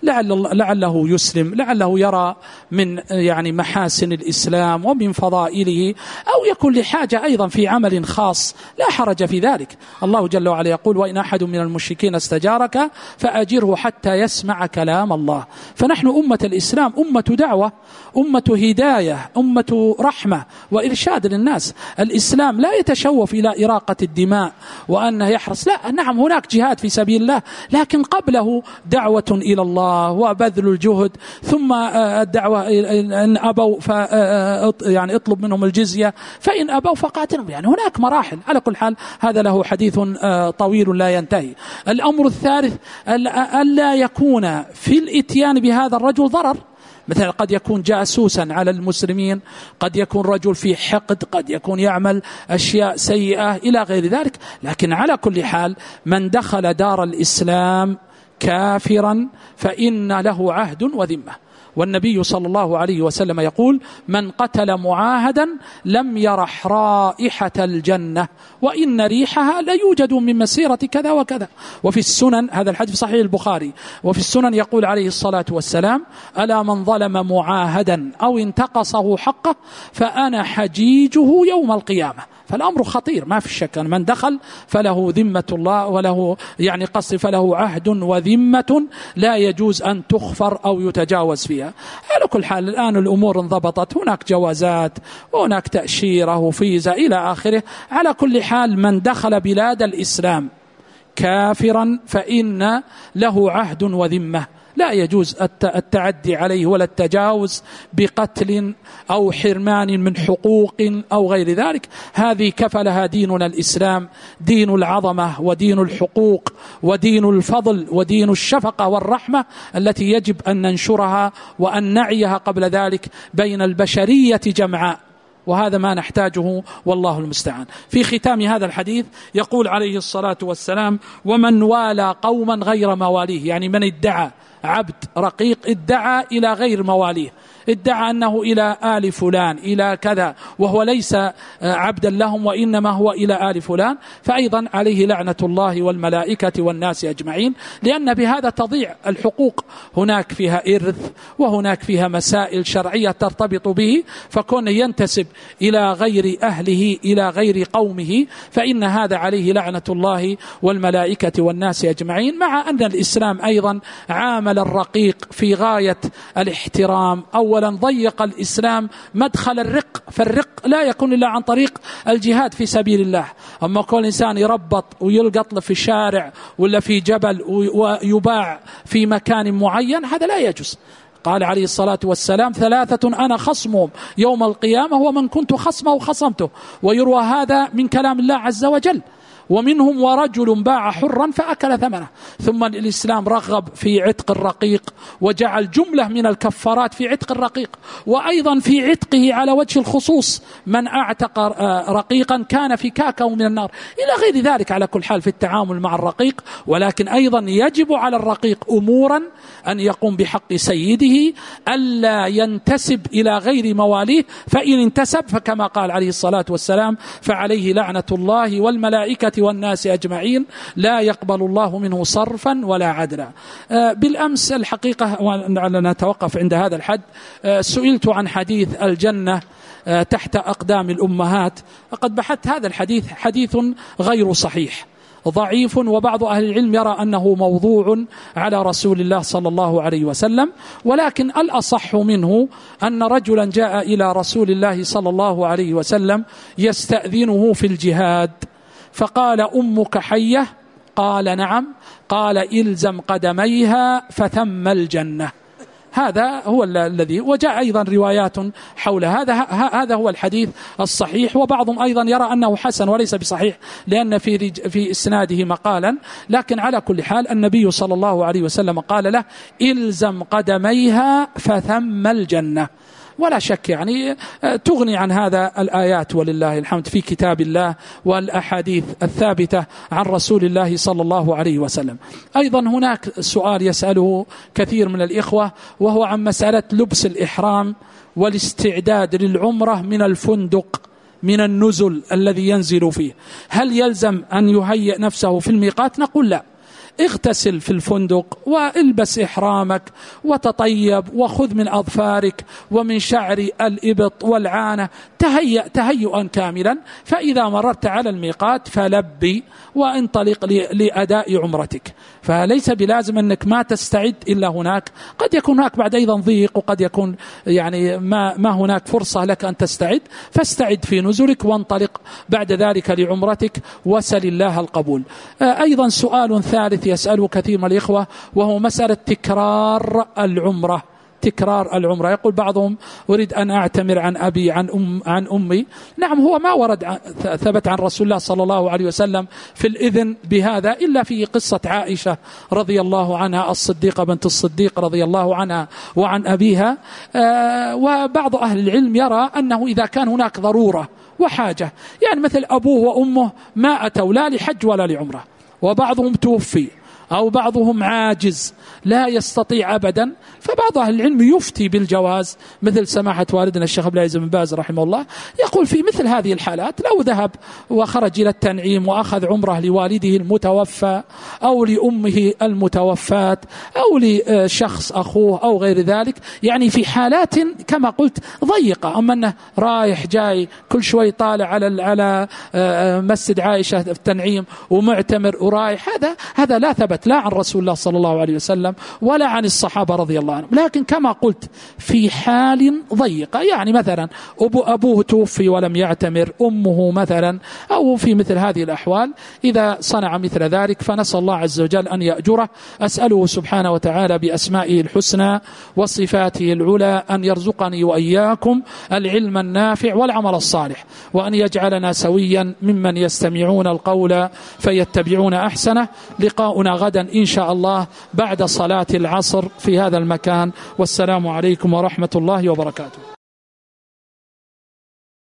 لعله يسلم، لعله يرى من يعني محاسن الإسلام ومن فضائله، أو يكون لحاجة أيضا في عمل خاص، لا حرج في ذلك. الله جل وعلا يقول: وإن أحد من المشركين استجارك فأجره حتى يسمع كلام الله. فنحن أمة الإسلام أمة دعوة، أمة هداية، أمة رحمة وإرشاد للناس. الإسلام لا يتشوف إلى إراقة الدماء وأنه يحرص، لا، نعم هناك جهاد في سبيل الله، لكن قبله دعوة إلى الله وبذل الجهد، ثم الدعوة إن أبوا يعني اطلب منهم الجزية، فإن أبوا فقاتلهم. يعني هناك مراحل. على كل حال هذا له حديث طويل لا ينتهي. الأمر الثالث ألا يكون في الإتيان بهذا الرجل ضرر، مثلا قد يكون جاسوسا على المسلمين، قد يكون رجل في حقد، قد يكون يعمل أشياء سيئة إلى غير ذلك. لكن على كل حال من دخل دار الإسلام كافرا فإن له عهد وذمة. والنبي صلى الله عليه وسلم يقول: من قتل معاهدا لم يرح رائحة الجنة وإن ريحها لا يوجد من مسيرة كذا وكذا. وفي السنن، هذا الحديث في صحيح البخاري، وفي السنن يقول عليه الصلاة والسلام: ألا من ظلم معاهدا أو انتقصه حقه فأنا حجيجه يوم القيامة. فالأمر خطير، ما في شك أن من دخل فله ذمة الله، وله يعني قصد فله عهد وذمة لا يجوز أن تخفر أو يتجاوز فيها. على كل حال الآن الأمور انضبطت، هناك جوازات وهناك تأشيرة وفيزا إلى آخره. على كل حال من دخل بلاد الإسلام كافرا فإن له عهد وذمة، لا يجوز التعدي عليه ولا التجاوز بقتل أو حرمان من حقوق أو غير ذلك. هذه كفلها ديننا الإسلام، دين العظمة ودين الحقوق ودين الفضل ودين الشفقة والرحمة التي يجب أن ننشرها وأن نعيها قبل ذلك بين البشرية جمعاء، وهذا ما نحتاجه والله المستعان. في ختام هذا الحديث يقول عليه الصلاة والسلام: ومن والى قوما غير مواليه، يعني من ادعى عبد رقيق، ادعى إلى غير مواليه، ادعى أنه إلى آل فلان إلى كذا وهو ليس عبدا لهم وإنما هو إلى آل فلان، فأيضا عليه لعنة الله والملائكة والناس أجمعين، لأن بهذا تضيع الحقوق. هناك فيها إرث وهناك فيها مسائل شرعية ترتبط به، فكون ينتسب إلى غير أهله إلى غير قومه فإن هذا عليه لعنة الله والملائكة والناس أجمعين. مع أن الإسلام أيضا عامل الرقيق في غاية الاحترام. أولا ضيق الإسلام مدخل الرق، فالرق لا يكون إلا عن طريق الجهاد في سبيل الله. أما كل إنسان يربط ويلقط في الشارع ولا في جبل ويباع في مكان معين هذا لا يجوز. قال عليه الصلاة والسلام: ثلاثة أنا خصمهم يوم القيامة ومن كنت خصمه خصمته. ويروى هذا من كلام الله عز وجل: ومنهم ورجل باع حرا فأكل ثمنه. ثم الإسلام رغب في عتق الرقيق وجعل جملة من الكفارات في عتق الرقيق، وأيضا في عتقه على وجه الخصوص من أعتق رقيقا كان فكاكه من النار إلى غير ذلك. على كل حال في التعامل مع الرقيق، ولكن أيضا يجب على الرقيق أمورا أن يقوم بحق سيده، ألا ينتسب إلى غير مواليه، فإن انتسب فكما قال عليه الصلاة والسلام: فعليه لعنة الله والملائكة والناس أجمعين، لا يقبل الله منه صرفا ولا عدلا. بالأمس الحقيقة، ونتوقف عند هذا الحد، سئلت عن حديث الجنة تحت أقدام الأمهات. قد بحثت هذا الحديث، حديث غير صحيح، ضعيف، وبعض أهل العلم يرى أنه موضوع على رسول الله صلى الله عليه وسلم. ولكن الأصح منه أن رجلا جاء إلى رسول الله صلى الله عليه وسلم يستأذنه في الجهاد، فقال: أمك حية؟ قال: نعم. قال: إلزم قدميها فثم الجنة. هذا هو الذي، وجاء أيضا روايات حول هذا هو الحديث الصحيح. وبعضهم أيضا يرى أنه حسن وليس بصحيح لأن في إسناده مقالا، لكن على كل حال النبي صلى الله عليه وسلم قال له: إلزم قدميها فثم الجنة. ولا شك يعني تغني عن هذا الآيات ولله الحمد في كتاب الله والأحاديث الثابتة عن رسول الله صلى الله عليه وسلم. أيضا هناك سؤال يسأله كثير من الإخوة، وهو عن مسألة لبس الإحرام والاستعداد للعمرة من الفندق، من النزل الذي ينزل فيه. هل يلزم أن يهيئ نفسه في الميقات؟ نقول لا. اغتسل في الفندق والبس إحرامك وتطيب وخذ من أظفارك ومن شعر الإبط والعانة، تهيئا كاملا، فإذا مررت على الميقات فلبي وانطلق لأداء عمرتك. فليس بلازم أنك ما تستعد إلا هناك، قد يكون هناك بعد أيضا ضيق، وقد يكون يعني ما هناك فرصة لك أن تستعد، فاستعد في نزلك وانطلق بعد ذلك لعمرتك وسل الله القبول. أيضا سؤال ثالث يسأله كثير من الإخوة، وهو مسألة تكرار العمرة. يقول بعضهم أريد أن أعتمر عن أبي عن أمي. نعم، هو ما ورد ثبت عن رسول الله صلى الله عليه وسلم في الإذن بهذا إلا في قصة عائشة رضي الله عنها الصديقة بنت الصديق رضي الله عنها وعن أبيها. وبعض أهل العلم يرى أنه إذا كان هناك ضرورة وحاجة، يعني مثل أبوه وأمه ما أتوا لا لحج ولا لعمرة، وبعضهم توفي أو بعضهم عاجز لا يستطيع أبدا، فبعض أهل العلم يفتي بالجواز، مثل سماحة والدنا الشيخ عبد العزيز بن باز رحمه الله، يقول في مثل هذه الحالات لو ذهب وخرج إلى التنعيم وأخذ عمره لوالده المتوفى أو لأمه المتوفاة أو لشخص أخوه أو غير ذلك، يعني في حالات كما قلت ضيقة. أما أنه رايح جاي كل شوي طالع على مسجد عائشة في التنعيم ومعتمر ورايح، هذا لا ثبت لا عن رسول الله صلى الله عليه وسلم ولا عن الصحابة رضي الله عنهم. لكن كما قلت في حال ضيقة، يعني مثلا أبوه توفي ولم يعتمر، أمه مثلا، أو في مثل هذه الأحوال إذا صنع مثل ذلك فنسأل الله عز وجل أن يأجره. أسأله سبحانه وتعالى بأسمائه الحسنى وصفاته العلى أن يرزقني وإياكم العلم النافع والعمل الصالح، وأن يجعلنا سويا ممن يستمعون القول فيتبعون أحسنه. لقاؤنا غدا إن شاء الله بعد صلاة العصر في هذا المكان، والسلام عليكم ورحمة الله وبركاته.